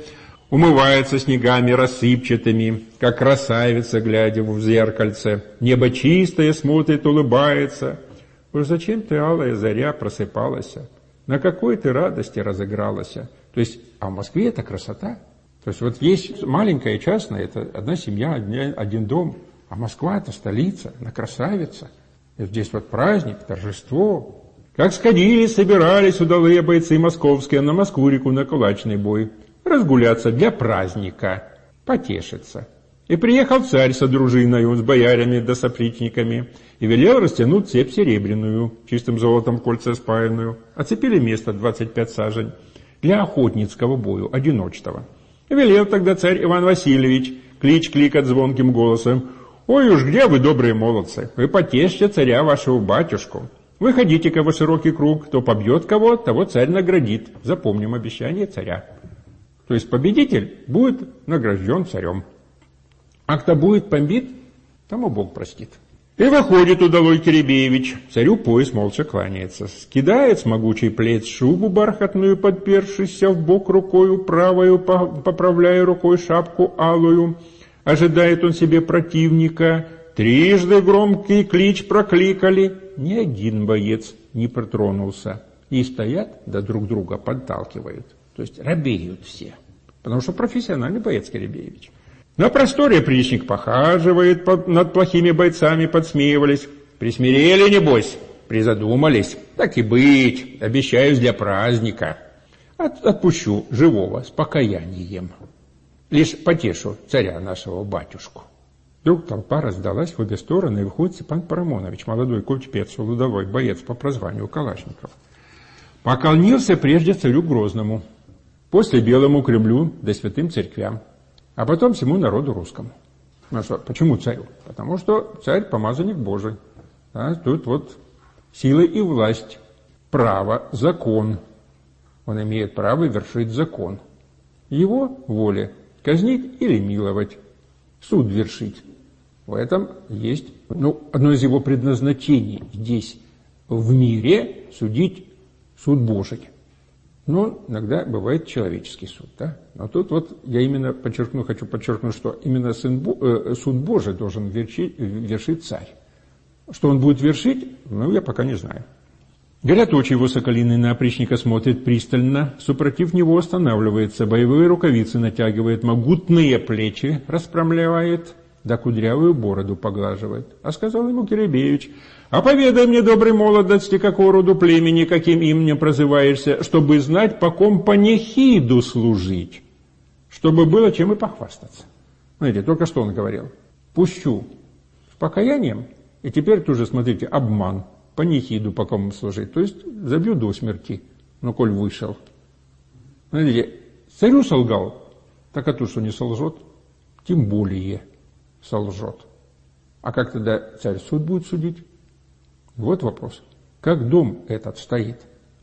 Speaker 8: умывается снегами рассыпчатыми, как красавица, глядя в зеркальце. Небо чистое смотрит, улыбается. Уж зачем ты, алая заря, просыпалась? На какой ты радости разыгралась? То есть, а в Москве это красота. То есть, вот есть маленькая частная, это одна семья, один дом. А Москва – это столица, она красавица. И здесь вот праздник, торжество. Как сходили, собирались удалые бойцы московские на Москву-реку на кулачный бой. Разгуляться для праздника, потешиться. И приехал царь со дружиною, с боярами да сопричниками, и велел растянуть цепь серебряную, чистым золотом в кольце спаянную. Оцепили место двадцать пять сажень для охотницкого бою, одиночного. И велел тогда царь Иван Васильевич клич кликать звонким голосом: «Ой уж где вы, добрые молодцы, вы потешьте царя вашего батюшку. Выходите-ка во широкий круг, кто побьет кого, того царь наградит. Запомним обещание царя». То есть победитель будет награжден царем. А кто будет побит, тому Бог простит. И выходит удалой Киребеевич, царю пояс молча кланяется, скидает с могучей плеч шубу бархатную, подпершися в бок рукою правою, поправляя рукой шапку алую. Ожидает он себе противника, трижды громкий клич прокликали, ни один боец не протронулся. И стоят, да друг друга подталкивают. То есть робеют все, потому что профессиональный боец Киребеевич. На просторе опричник похаживает под, над плохими бойцами, подсмеивались. Присмирели, небось, призадумались. Так и быть, обещаюсь для праздника. От, отпущу живого с покаянием. Лишь потешу царя нашего батюшку. Вдруг толпа раздалась в обе стороны, и выходит Степан Парамонович, молодой купец, удалой боец по прозванию Калашников. Поклонился прежде царю Грозному, после Белому Кремлю да святым церквям, а потом всему народу русскому. Ну что, почему царю? Потому что царь помазанник Божий. Да, тут вот сила и власть, право, закон. Он имеет право вершить закон. Его воля казнить или миловать, суд вершить. В этом есть, ну, одно из его предназначений здесь, в мире, судить суд Божий. Но иногда бывает человеческий суд, да? Но тут вот я именно подчеркну, хочу подчеркнуть, что именно сын, э, суд Божий должен вершить, вершить царь. Что он будет вершить, ну, я пока не знаю. Говорят, очи его соколиные на опричника смотрит пристально, супротив него останавливается, боевые рукавицы натягивает, могутные плечи расправляет, да кудрявую бороду поглаживает. А сказал ему Киребеевич: «А поведай мне, добрый молодости, какого роду племени, каким именем прозываешься, чтобы знать, по ком панихиду служить, чтобы было чем и похвастаться». Смотрите, только что он говорил: «Пущу с покаянием, и теперь тоже, смотрите, обман, панихиду по кому служить, то есть забью до смерти, ну, коль вышел». Смотрите, царю солгал, так а то, что не солжет, тем более солжет. А как тогда царь суд будет судить? Вот вопрос. Как дом этот стоит?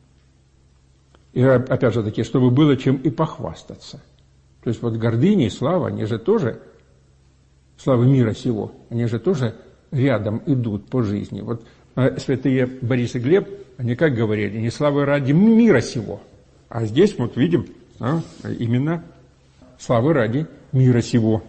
Speaker 8: И опять же таки, чтобы было чем и похвастаться. То есть вот гордыня и слава, они же тоже, слава мира сего, они же тоже рядом идут по жизни. Вот а святые Борис и Глеб, они как говорили, не славы ради мира сего, а здесь вот видим, а, именно славы ради мира сего.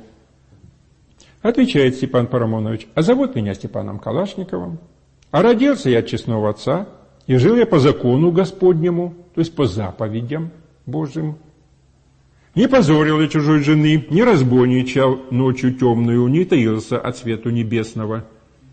Speaker 8: Отвечает Степан Парамонович: «А зовут меня Степаном Калашниковым, а родился я от честного отца, и жил я по закону Господнему, то есть по заповедям Божьим. Не позорил я чужой жены, не разбойничал ночью темную, не таился от свету небесного».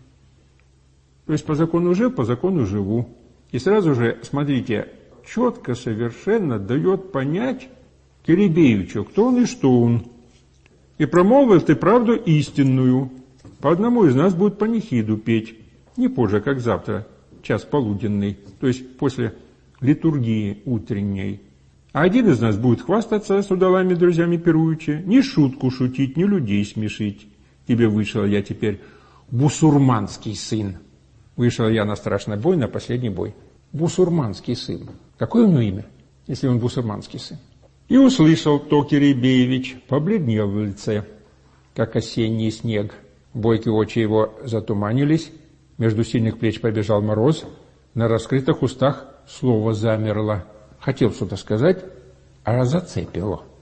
Speaker 8: То есть по закону жил, по закону живу. И сразу же, смотрите, четко совершенно дает понять Киребеевичу, кто он и что он. «И промолвил ты правду истинную. По одному из нас будет панихиду петь, не позже, как завтра, час полуденный, то есть после литургии утренней. А один из нас будет хвастаться с удалами друзьями пируючи, ни шутку шутить, ни людей смешить. Тебе вышел я теперь бусурманский сын». Вышел я на страшный бой, на последний бой. Бусурманский сын. Какое у него имя, если он бусурманский сын? И услышал то Киребеевич, побледнел в лице, как осенний снег. Бойкие очи его затуманились, между сильных плеч побежал мороз, на раскрытых устах слово замерло. Хотел что-то сказать, а зацепило. То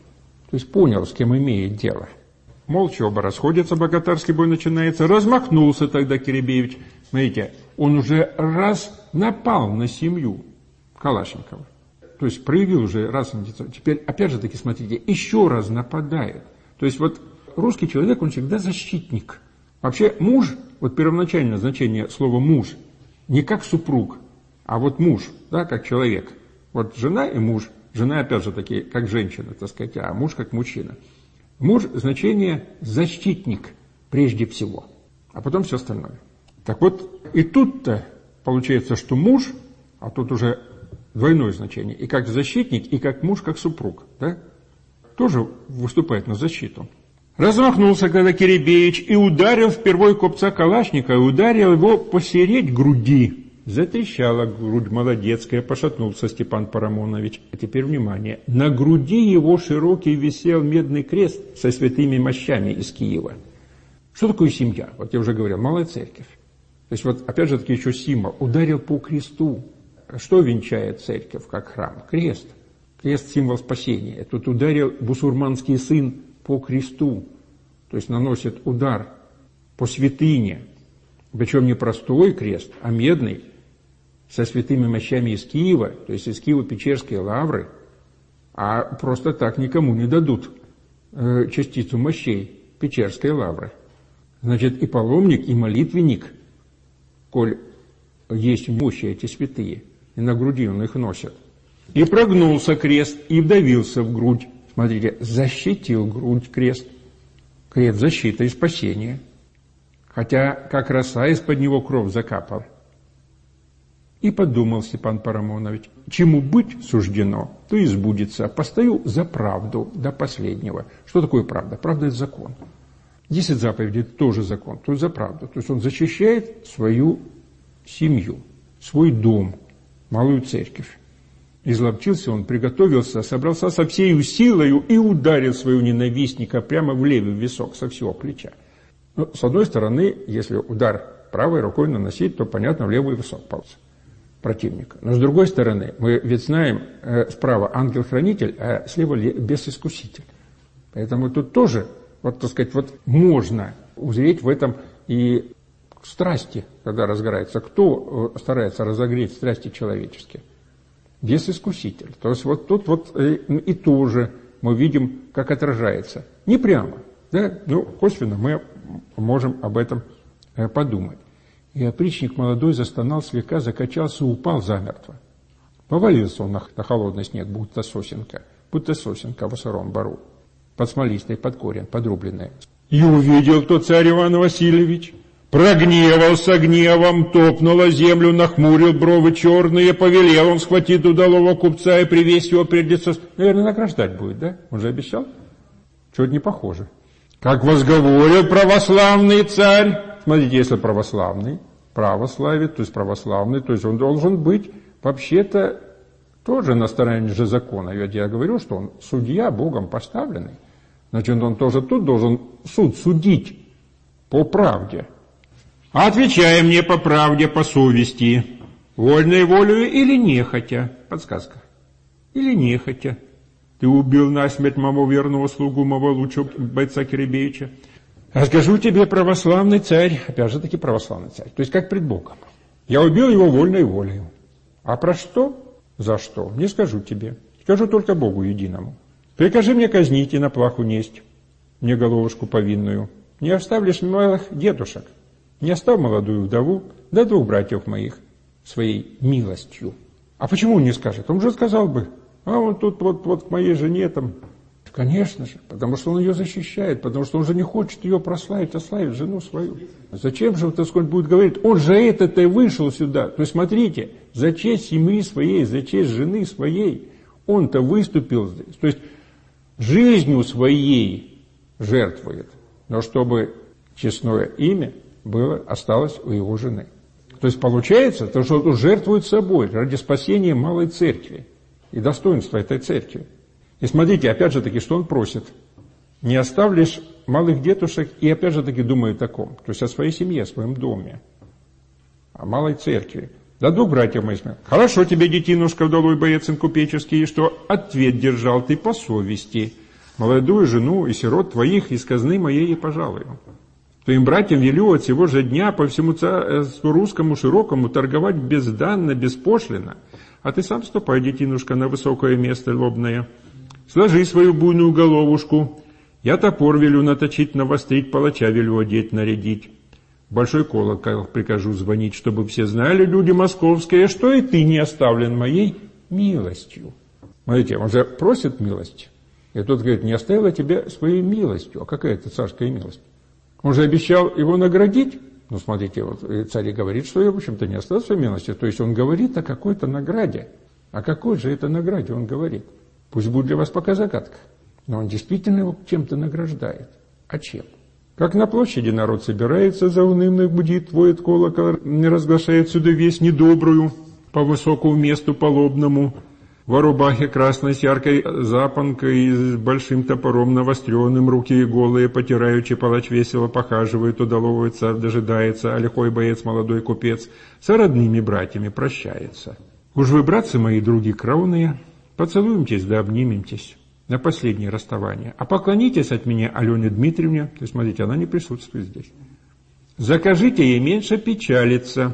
Speaker 8: То есть понял, с кем имеет дело. Молча оба расходятся, богатырский бой начинается. Размахнулся тогда Киребеевич. Смотрите, он уже раз напал на семью Калашникова. То есть проявил уже раз. Теперь, опять же таки, смотрите, еще раз нападает. То есть вот русский человек, он всегда защитник. Вообще муж, вот первоначальное значение слова муж, не как супруг, а вот муж, да, как человек. Вот жена и муж. Жена, опять же таки, как женщина, так сказать, а муж как мужчина. Муж – значение защитник прежде всего, а потом все остальное. Так вот, и тут-то получается, что муж, а тут уже двойное значение, и как защитник, и как муж, как супруг, да, тоже выступает на защиту. Размахнулся когда Киребеевич и ударил впервой купца Калашникова, и ударил его посередь груди. Затрещала грудь молодецкая, пошатнулся Степан Парамонович. А теперь внимание. На груди его широкий висел медный крест со святыми мощами из Киева. Что такое семья? Вот я уже говорил, малая церковь. То есть вот опять же таки еще символ. Ударил по кресту. Что венчает церковь как храм? Крест. Крест – символ спасения. Тут ударил бусурманский сын по кресту. То есть наносит удар по святыне. Причем не простой крест, а медный, со святыми мощами из Киева, то есть из Киево-Печерской лавры, а просто так никому не дадут э, частицу мощей Печерской лавры. Значит, и паломник, и молитвенник, коль есть мощи эти святые, и на груди он их носит. И прогнулся крест, и вдавился в грудь. Смотрите, защитил грудь крест. Крест защиты и спасения. Хотя, как роса, из-под него кровь закапал. И подумал Степан Парамонович, чему быть суждено, то и сбудется. Постою за правду до последнего. Что такое правда? Правда – это закон. Десять заповедей – это тоже закон, то есть за правду. То есть он защищает свою семью, свой дом, малую церковь. Изловчился он, приготовился, собрался со всею силою и ударил своего ненавистника прямо в левый висок со всего плеча. Ну, с одной стороны, если удар правой рукой наносить, то, понятно, в левый висок пальца противника. Но с другой стороны, мы ведь знаем, э, справа ангел-хранитель, а слева бес-искуситель. Поэтому тут тоже, вот, так сказать, вот можно узреть в этом и страсти, когда разгорается. Кто старается разогреть страсти человеческие? Бес-искуситель. То есть вот тут вот э, и тоже мы видим, как отражается. Не прямо, да, ну, косвенно мы можем об этом э, подумать. И опричник молодой застонал слегка, закачался, упал замертво. Повалился он на, на холодный снег, будто сосенка, будто сосенка в сыром бору, под смолистой, под корень, подрубленная. И увидел то царь Иван Васильевич, прогневался гневом, топнула землю, нахмурил бровы черные, повелел он схватить удалого купца и привезть его пред лицо. Наверное, награждать будет, да? Он же обещал? Чего-то не похоже. Как возговорил православный царь, смотрите, если православный, православит, то есть православный, то есть он должен быть вообще-то тоже на стороне же закона. Ведь я говорю, что он судья, Богом поставленный. Значит, он тоже тут должен суд судить по правде. Отвечай мне по правде, по совести, вольной волею или нехотя. Подсказка. Или нехотя. Ты убил насмерть моего верного слугу, моего лучшего бойца Киребеевича. А скажу тебе, православный царь, опять же таки православный царь, то есть как пред Богом. Я убил его вольной волею. А про что? За что? Не скажу тебе. Скажу только Богу единому. Прикажи мне казнить и на плаху несть мне головушку повинную. Не оставлишь малых дедушек. Не оставь молодую вдову, да двух братьев моих своей милостью. А почему он не скажет? Он же сказал бы, а вот тут вот, вот к моей жене там. Конечно же, потому что он ее защищает, потому что он же не хочет ее прославить, а славить жену свою. Зачем же, так сказать, будет говорить, он же это-то и вышел сюда. То есть, смотрите, за честь семьи своей, за честь жены своей, он-то выступил здесь. То есть, жизнью своей жертвует, но чтобы честное имя было, осталось у его жены. То есть, получается, то, что он жертвует собой ради спасения малой церкви и достоинства этой церкви. И смотрите, опять же таки, что он просит. Не оставлишь малых детушек, и опять же таки думает о таком. То есть о своей семье, о своем доме, о малой церкви. Да двух братьев моих. Хорошо тебе, детинушка, вдовой боец купеческий, что ответ держал ты по совести. молодую жену и сирот твоих из казны моей и пожалую. Твоим братьям велю от сего же дня по всему царству русскому широкому торговать безданно, беспошлино, а ты сам ступай, детинушка, на высокое место лобное. Сложи свою буйную головушку, я топор велю наточить, навострить, палача велю одеть, нарядить. Большой колокол прикажу звонить, чтобы все знали, люди московские, что и ты не оставлен моей милостью. Смотрите, он же просит милость. И тот говорит, не оставил я тебя своей милостью. А какая это царская милость? Он же обещал его наградить. Ну, смотрите, вот царь и говорит, что я, в общем-то, не оставил своей милостью. То есть он говорит о какой-то награде. О какой же это награде он говорит? Пусть будет для вас пока загадка. Но он действительно его чем-то награждает. А чем? Как на площади народ собирается, заунывно гудит, воет колокол, не разглашает сюда весть недобрую, по высокому месту полобному, во рубахе красной с яркой запонкой и с большим топором навостренным, руки голые, потираючи, палач весело похаживает, удаловый царь дожидается, а лихой боец, молодой купец, со родными братьями прощается. Уж вы, братцы мои, други кровные, поцелуемтесь да обнимемтесь на последнее расставание, а поклонитесь от меня Алене Дмитриевне, то есть, смотрите, она не присутствует здесь. Закажите ей меньше печалиться,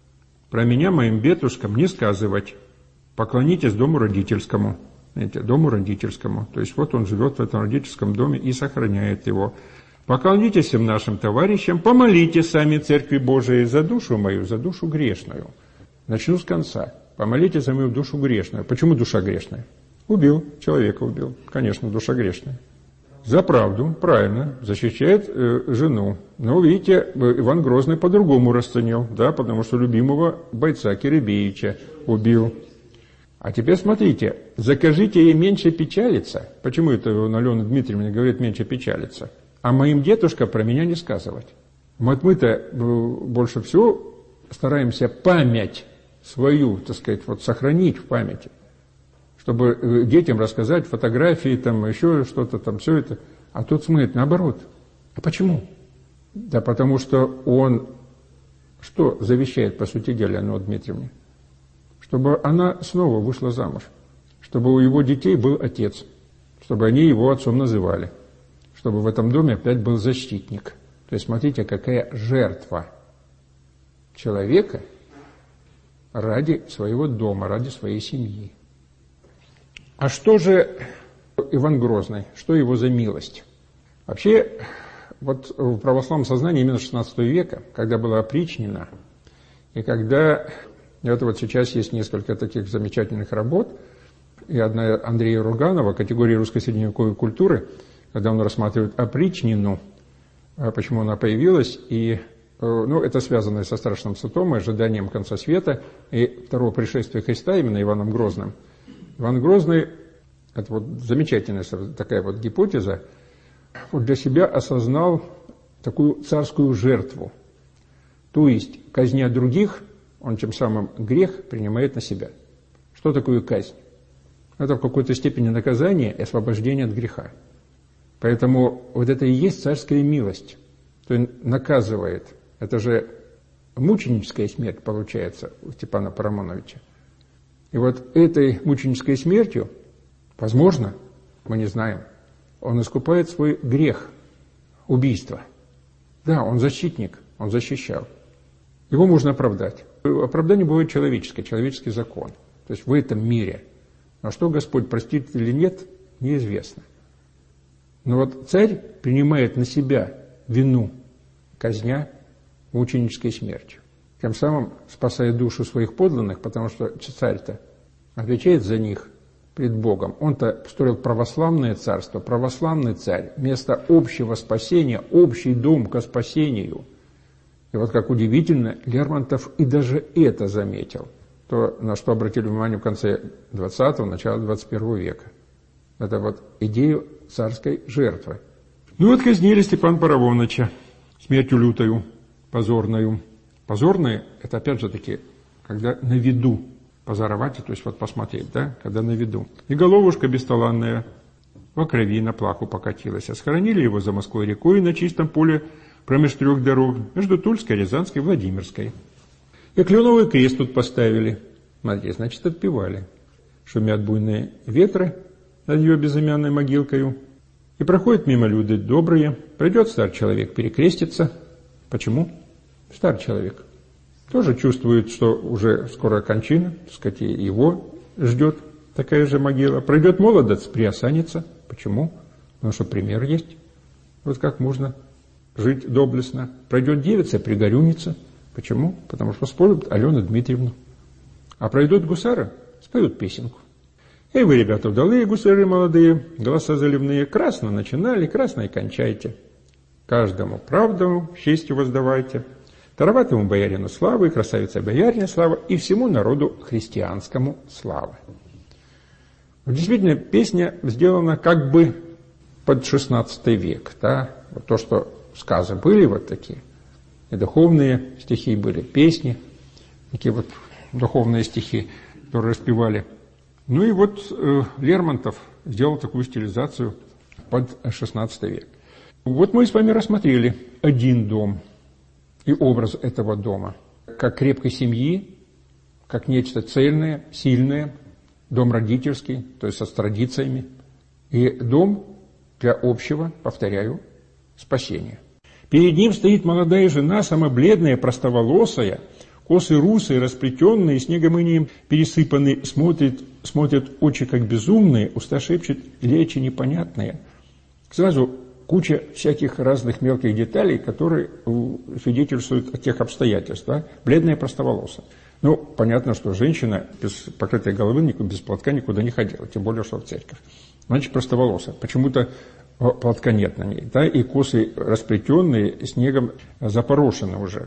Speaker 8: про меня моим бедушкам не сказывать. Поклонитесь дому родительскому. Знаете, дому родительскому. То есть вот он живет в этом родительском доме и сохраняет его. Поклонитесь всем нашим товарищам, помолитесь сами Церкви Божией за душу мою, за душу грешную. Начну с конца. Помолитесь за мою душу грешную. Почему душа грешная? Убил, человека убил. Конечно, душа грешная. За правду, правильно, защищает э, жену. Но, видите, Иван Грозный по-другому расценил, да, потому что любимого бойца Киребеевича убил. А теперь смотрите, закажите ей меньше печалиться. Почему это Алена Дмитриевна говорит меньше печалиться? А моим дедушка про меня не сказывать. Вот мы-то больше всего стараемся память свою, так сказать, вот сохранить в памяти. Чтобы детям рассказать фотографии, там еще что-то, там все это. А тут смотрит наоборот. А почему? Да потому что он что завещает, по сути дела, Алена Дмитриевна? Чтобы она снова вышла замуж. Чтобы у его детей был отец. Чтобы они его отцом называли. Чтобы в этом доме опять был защитник. То есть смотрите, какая жертва человека ради своего дома, ради своей семьи. А что же Иван Грозный? Что его за милость? Вообще, вот в православном сознании именно шестнадцатого века, когда была опричнина, и когда, это вот сейчас есть несколько таких замечательных работ, и одна Андрея Руганова, категория русской средневековой культуры, когда он рассматривает опричнину, почему она появилась, и ну, это связано со страшным судом, ожиданием конца света и второго пришествия Христа, именно Иваном Грозным. Иван Грозный, это вот замечательная такая вот гипотеза, вот для себя осознал такую царскую жертву. То есть, казня других, он тем самым грех принимает на себя. Что такое казнь? Это в какой-то степени наказание и освобождение от греха. Поэтому вот это и есть царская милость. То есть наказывает. Это же мученическая смерть получается у Степана Парамоновича. И вот этой мученической смертью, возможно, мы не знаем, он искупает свой грех, убийство. Да, он защитник, он защищал. Его можно оправдать. Оправдание бывает человеческое, человеческий закон. То есть в этом мире. Но что Господь простит или нет, неизвестно. Но вот царь принимает на себя вину, казня мученической смертью. Тем самым спасая душу своих подданных, потому что царь-то отвечает за них пред Богом. Он-то строил православное царство, православный царь, место общего спасения, общий дом ко спасению. И вот как удивительно, Лермонтов и даже это заметил, то, на что обратили внимание в конце двадцатого, начало двадцать первого века. Это вот идею царской жертвы. Ну вот казнили Степана Парамоновича смертью лютою, позорною. Позорные, это опять же таки, когда на виду позоровать, то есть вот посмотреть, да, когда на виду. И головушка бесталанная во крови на плаху покатилась. А схоронили его за Москвой рекой на чистом поле промеж трех дорог, между Тульской, Рязанской и Владимирской. И кленовый крест тут поставили. Смотрите, значит, отпевали. Шумят буйные ветры над ее безымянной могилкою. И проходят мимо люди добрые. Придет старый человек, перекрестится. Почему? Старый человек тоже чувствует, что уже скоро кончина, так сказать, и его ждет такая же могила. Пройдет молодец, приосанится. Почему? Потому что пример есть. Вот как можно жить доблестно. Пройдет девица, пригорюнится. Почему? Потому что вспомнит Алену Дмитриевну. А пройдут гусары, споют песенку. И вы, ребята, удалые гусары молодые, голоса заливные, красно начинали, красно и кончайте. Каждому правду честью воздавайте. Тароватому боярину славы, красавице боярине слава, и всему народу христианскому славы. Действительно, песня сделана как бы под шестнадцатый век. Да? Вот то, что сказы были вот такие, и духовные стихи были, песни, такие вот духовные стихи, которые распевали. Ну и вот э, Лермонтов сделал такую стилизацию под шестнадцатый век. Вот мы с вами рассмотрели один дом и образ этого дома, как крепкой семьи, как нечто цельное, сильное, дом родительский, то есть со традициями, и дом для общего, повторяю, спасения. Перед ним стоит молодая жена, самая бледная, простоволосая, косы русые, расплетенные, снегом инеем пересыпанные, смотрит, смотрят очи как безумные, уста шепчет речи непонятные. Сразу куча всяких разных мелких деталей, которые свидетельствуют о тех обстоятельствах. Да? Бледная простоволосая. Ну, понятно, что женщина без покрытой головы, без платка никуда не ходила, тем более, что в церковь. Значит, простоволосая. Почему-то платка нет на ней. Да? И косы расплетенные, снегом запорошены уже.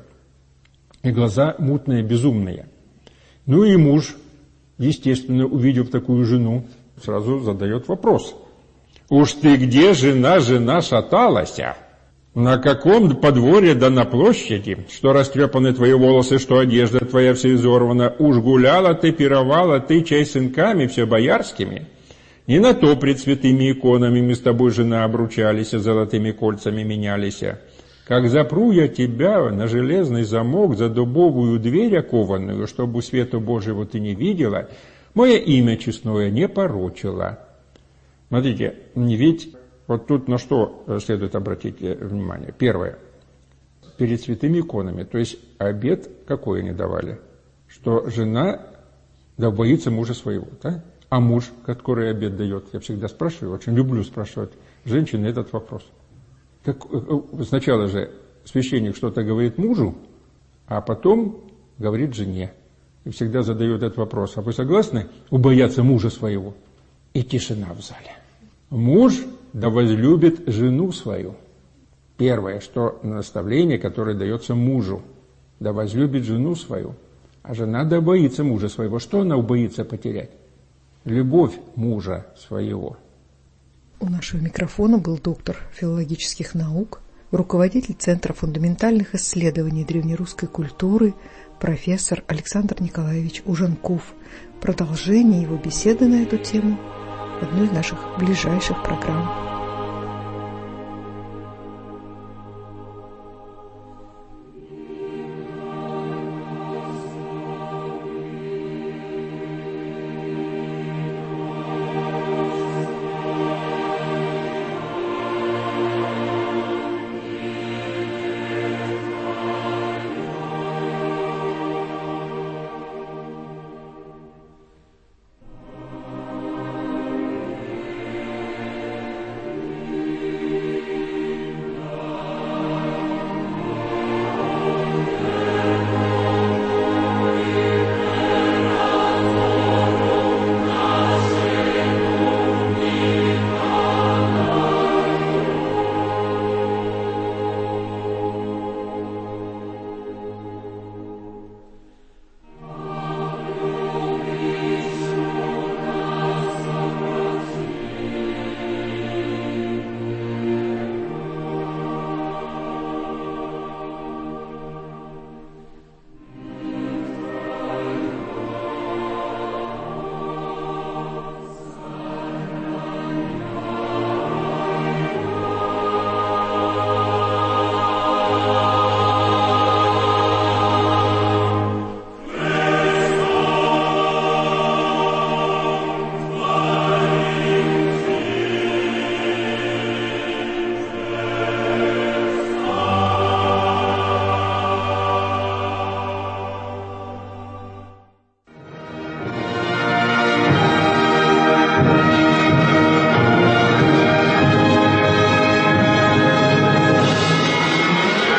Speaker 8: И глаза мутные, безумные. Ну и муж, естественно, увидев такую жену, сразу задает вопрос. «Уж ты где, жена, жена, шаталася? На каком подворье да на площади? Что растрепаны твои волосы, что одежда твоя вся изорвана? Уж гуляла ты, пировала ты, чай сынками все боярскими? Не на то пред святыми иконами мы с тобой, жена, обручались, золотыми кольцами менялись. Как запру я тебя на железный замок за дубовую дверь окованную, чтобы свету Божьего ты не видела, мое имя честное не порочило». Смотрите, ведь вот тут на что следует обратить внимание. Первое. Перед святыми иконами, то есть обет какой они давали? Что жена да боится мужа своего, да? А муж, который обет дает? Я всегда спрашиваю, очень люблю спрашивать женщины этот вопрос. Как, сначала же священник что-то говорит мужу, а потом говорит жене. И всегда задает этот вопрос. А вы согласны убояться мужа своего? И тишина в зале. Муж да возлюбит жену свою. Первое, что наставление, которое дается мужу. Да возлюбит жену свою. А жена да боится мужа своего. Что она боится потерять? Любовь мужа своего.
Speaker 3: У нашего микрофона был доктор филологических наук, руководитель Центра фундаментальных исследований древнерусской культуры, профессор Александр Николаевич Ужанков. Продолжение его беседы на эту тему в одной из наших ближайших программ.